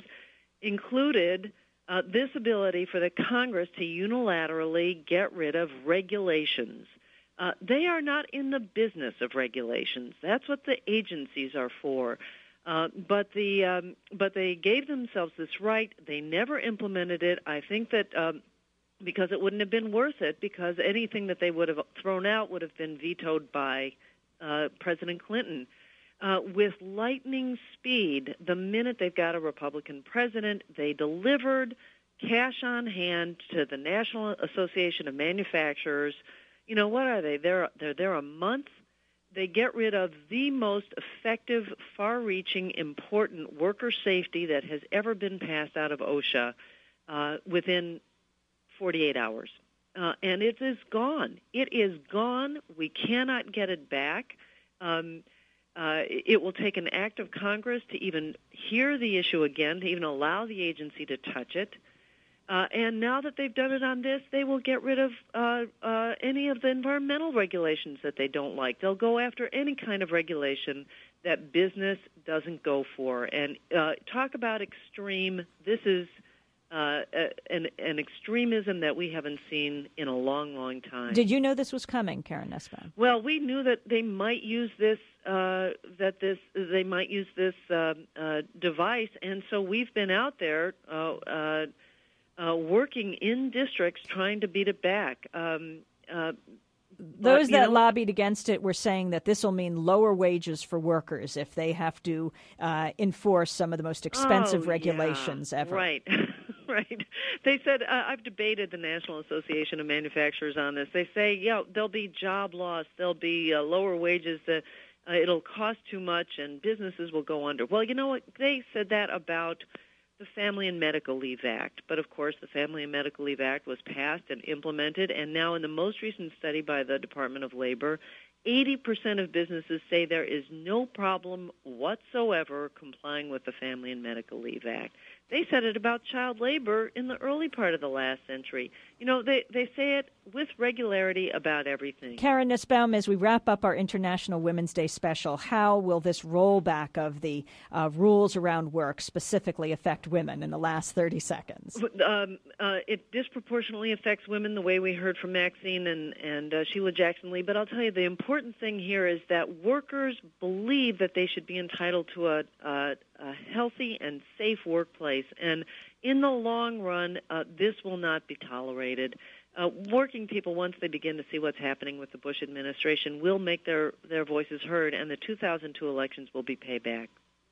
included uh, this ability for the Congress to unilaterally get rid of regulations. Uh, they are not in the business of regulations. That's what the agencies are for. Uh, but the um, but they gave themselves this right. They never implemented it. I think that um, because it wouldn't have been worth it, because anything that they would have thrown out would have been vetoed by uh, President Clinton. Uh, with lightning speed, the minute they've got a Republican president, they delivered cash on hand to the National Association of Manufacturers. You know, what are they? They're they're there a month. They get rid of the most effective, far-reaching, important worker safety that has ever been passed out of OSHA uh, within forty-eight hours. Uh, and it is gone. It is gone. We cannot get it back. Um, uh, it will take an act of Congress to even hear the issue again, to even allow the agency to touch it. Uh, and now that they've done it on this, they will get rid of uh, uh, any of the environmental regulations that they don't like. They'll go after any kind of regulation that business doesn't go for. And uh, talk about extreme. This is uh, an, an extremism that we haven't seen in a long, long time. Did you know this was coming, Karen Nussbaum? Well, we knew that they might use this. Uh, that this they might use this uh, uh, device, and so we've been out there. Uh, uh, Uh, working in districts trying to beat it back. Um, uh, Those but, that know, lobbied against it were saying that this will mean lower wages for workers if they have to uh, enforce some of the most expensive oh, regulations yeah, ever. Right, right. They said, uh, I've debated the National Association of Manufacturers on this. They say, yeah, there'll be job loss, there'll be uh, lower wages, that uh, it'll cost too much, and businesses will go under. Well, you know what? They said that about the Family and Medical Leave Act. But, of course, the Family and Medical Leave Act was passed and implemented, and now in the most recent study by the Department of Labor, eighty percent of businesses say there is no problem whatsoever complying with the Family and Medical Leave Act. They said it about child labor in the early part of the last century. You know, they, they say it with regularity about everything. Karen Nussbaum, as we wrap up our International Women's Day special, how will this rollback of the uh, rules around work specifically affect women in the last thirty seconds? Um, uh, it disproportionately affects women, the way we heard from Maxine and, and uh, Sheila Jackson Lee. But I'll tell you, the important thing here is that workers believe that they should be entitled to a, a, a healthy and safe workplace. And in the long run, uh, this will not be tolerated. Uh, working people, once they begin to see what's happening with the Bush administration, will make their, their voices heard, and the two thousand two elections will be paid back.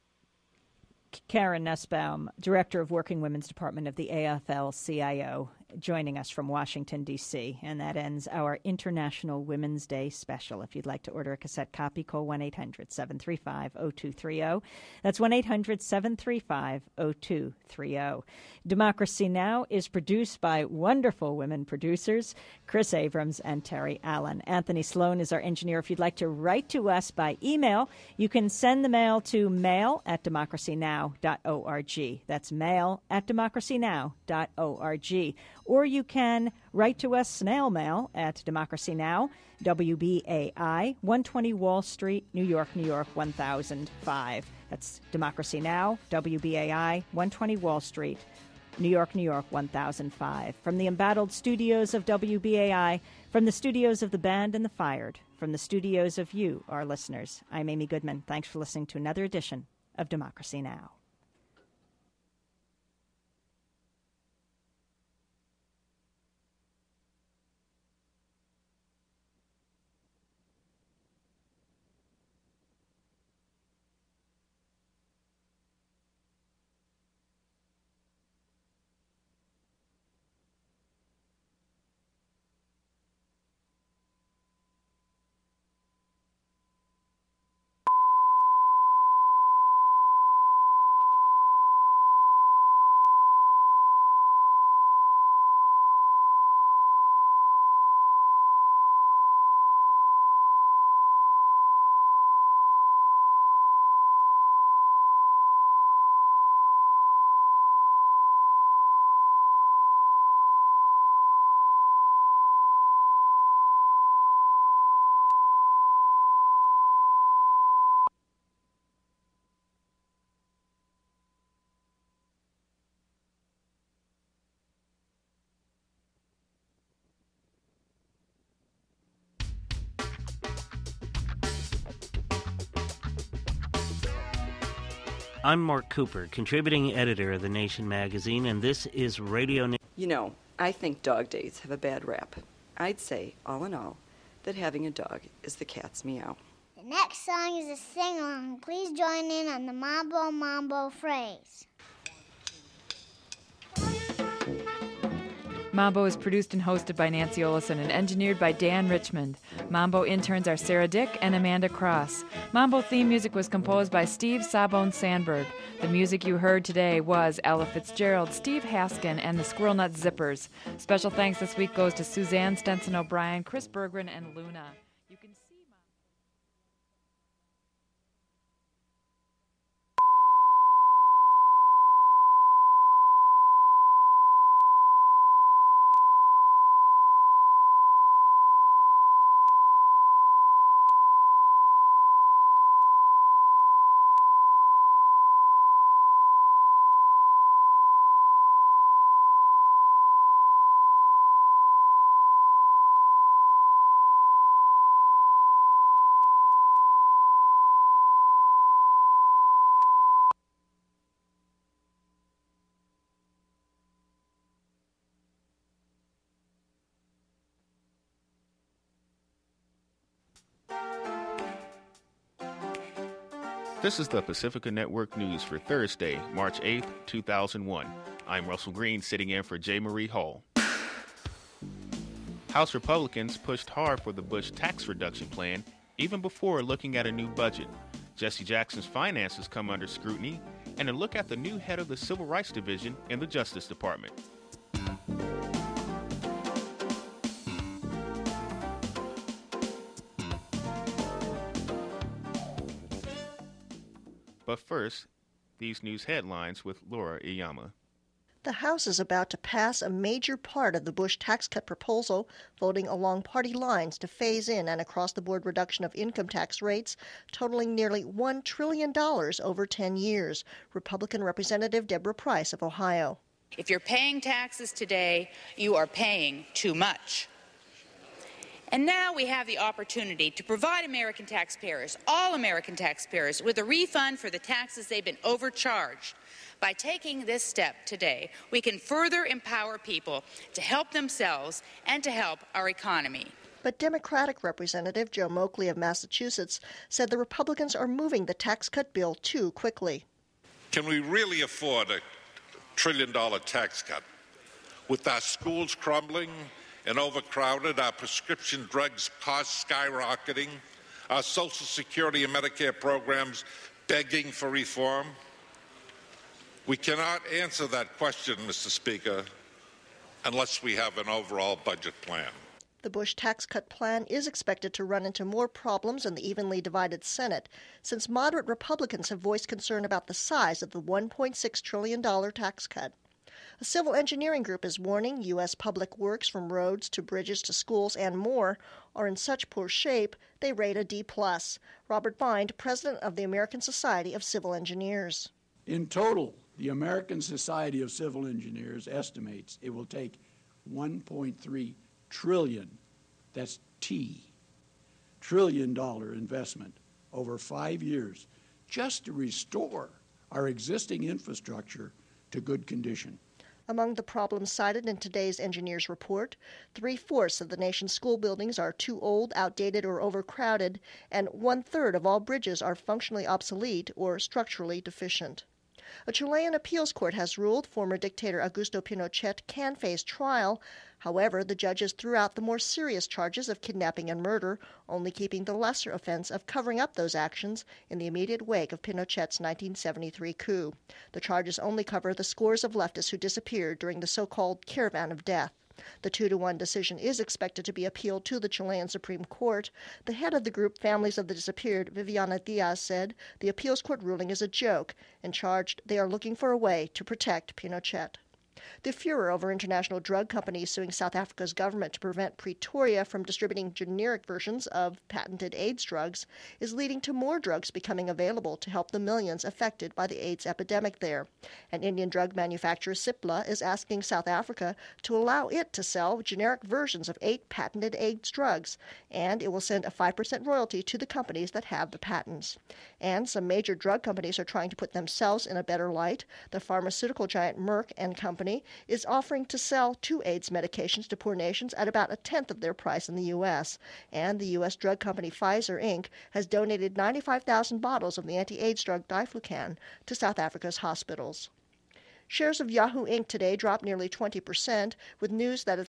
Karen Nussbaum, Director of Working Women's Department of the A F L C I O, joining us from Washington, D C And that ends our International Women's Day special. If you'd like to order a cassette copy, call one eight hundred seven three five oh two three oh. That's one eight hundred seven three five oh two three oh. Democracy Now! Is produced by wonderful women producers, Chris Abrams and Terry Allen. Anthony Sloan is our engineer. If you'd like to write to us by email, you can send the mail to mail at democracy now dot org. That's mail at democracy now dot org. Or you can write to us snail mail at Democracy Now!, W B A I, one twenty Wall Street, New York, New York, one thousand five. That's Democracy Now!, W B A I, one twenty Wall Street, New York, New York, one thousand five. From the embattled studios of W B A I, from the studios of The Band and the Fired, from the studios of you, our listeners, I'm Amy Goodman. Thanks for listening to another edition of Democracy Now! I'm Mark Cooper, contributing editor of The Nation magazine, and this is Radio Nation. You know, I think dog days have a bad rap. I'd say, all in all, that having a dog is the cat's meow. The next song is a sing-along. Please join in on the Mambo Mambo phrase. Mambo is produced and hosted by Nancy Olison and engineered by Dan Richmond. Mambo interns are Sarah Dick and Amanda Cross. Mambo theme music was composed by Steve Sabone Sandberg. The music you heard today was Ella Fitzgerald, Steve Haskin, and the Squirrel Nut Zippers. Special thanks this week goes to Suzanne Stenson O'Brien, Chris Berggren, and Luna. You can see This is the Pacifica Network News for Thursday, March eighth, two thousand one. I'm Russell Green, sitting in for J. Marie Hall. House Republicans pushed hard for the Bush tax reduction plan even before looking at a new budget. Jesse Jackson's finances come under scrutiny, and a look at the new head of the Civil Rights Division in the Justice Department. But first, these news headlines with Laura Iyama. The House is about to pass a major part of the Bush tax cut proposal, voting along party lines to phase in an across-the-board reduction of income tax rates totaling nearly one trillion dollars over ten years. Republican Representative Deborah Price of Ohio. If you're paying taxes today, you are paying too much. And now we have the opportunity to provide American taxpayers, all American taxpayers, with a refund for the taxes they've been overcharged. By taking this step today, we can further empower people to help themselves and to help our economy. But Democratic Representative Joe Moakley of Massachusetts said the Republicans are moving the tax cut bill too quickly. Can we really afford a trillion-dollar tax cut? With our schools crumbling and overcrowded, our prescription drugs costs skyrocketing, our Social Security and Medicare programs begging for reform? We cannot answer that question, Mister Speaker, unless we have an overall budget plan. The Bush tax cut plan is expected to run into more problems in the evenly divided Senate, since moderate Republicans have voiced concern about the size of the one point six trillion dollars tax cut. A civil engineering group is warning U S public works from roads to bridges to schools and more are in such poor shape they rate a D plus. Robert Bind, president of the American Society of Civil Engineers. In total, the American Society of Civil Engineers estimates it will take one point three trillion, that's T, trillion dollar investment over five years just to restore our existing infrastructure to good condition. Among the problems cited in today's engineers' report, three-fourths of the nation's school buildings are too old, outdated, or overcrowded, and one-third of all bridges are functionally obsolete or structurally deficient. A Chilean appeals court has ruled former dictator Augusto Pinochet can face trial. However, the judges threw out the more serious charges of kidnapping and murder, only keeping the lesser offense of covering up those actions in the immediate wake of Pinochet's nineteen seventy-three coup. The charges only cover the scores of leftists who disappeared during the so-called caravan of death. The two to one decision is expected to be appealed to the Chilean Supreme Court. The head of the group Families of the Disappeared, Viviana Diaz, said the appeals court ruling is a joke and charged they are looking for a way to protect Pinochet. The furor over international drug companies suing South Africa's government to prevent Pretoria from distributing generic versions of patented AIDS drugs is leading to more drugs becoming available to help the millions affected by the AIDS epidemic there. An Indian drug manufacturer, Cipla, is asking South Africa to allow it to sell generic versions of eight patented AIDS drugs, and it will send a five percent royalty to the companies that have the patents. And some major drug companies are trying to put themselves in a better light. The pharmaceutical giant Merck and Company is offering to sell two AIDS medications to poor nations at about a tenth of their price in the U S. And the U S drug company Pfizer, Incorporated has donated ninety-five thousand bottles of the anti-AIDS drug Diflucan to South Africa's hospitals. Shares of Yahoo Incorporated today dropped nearly twenty percent, with news that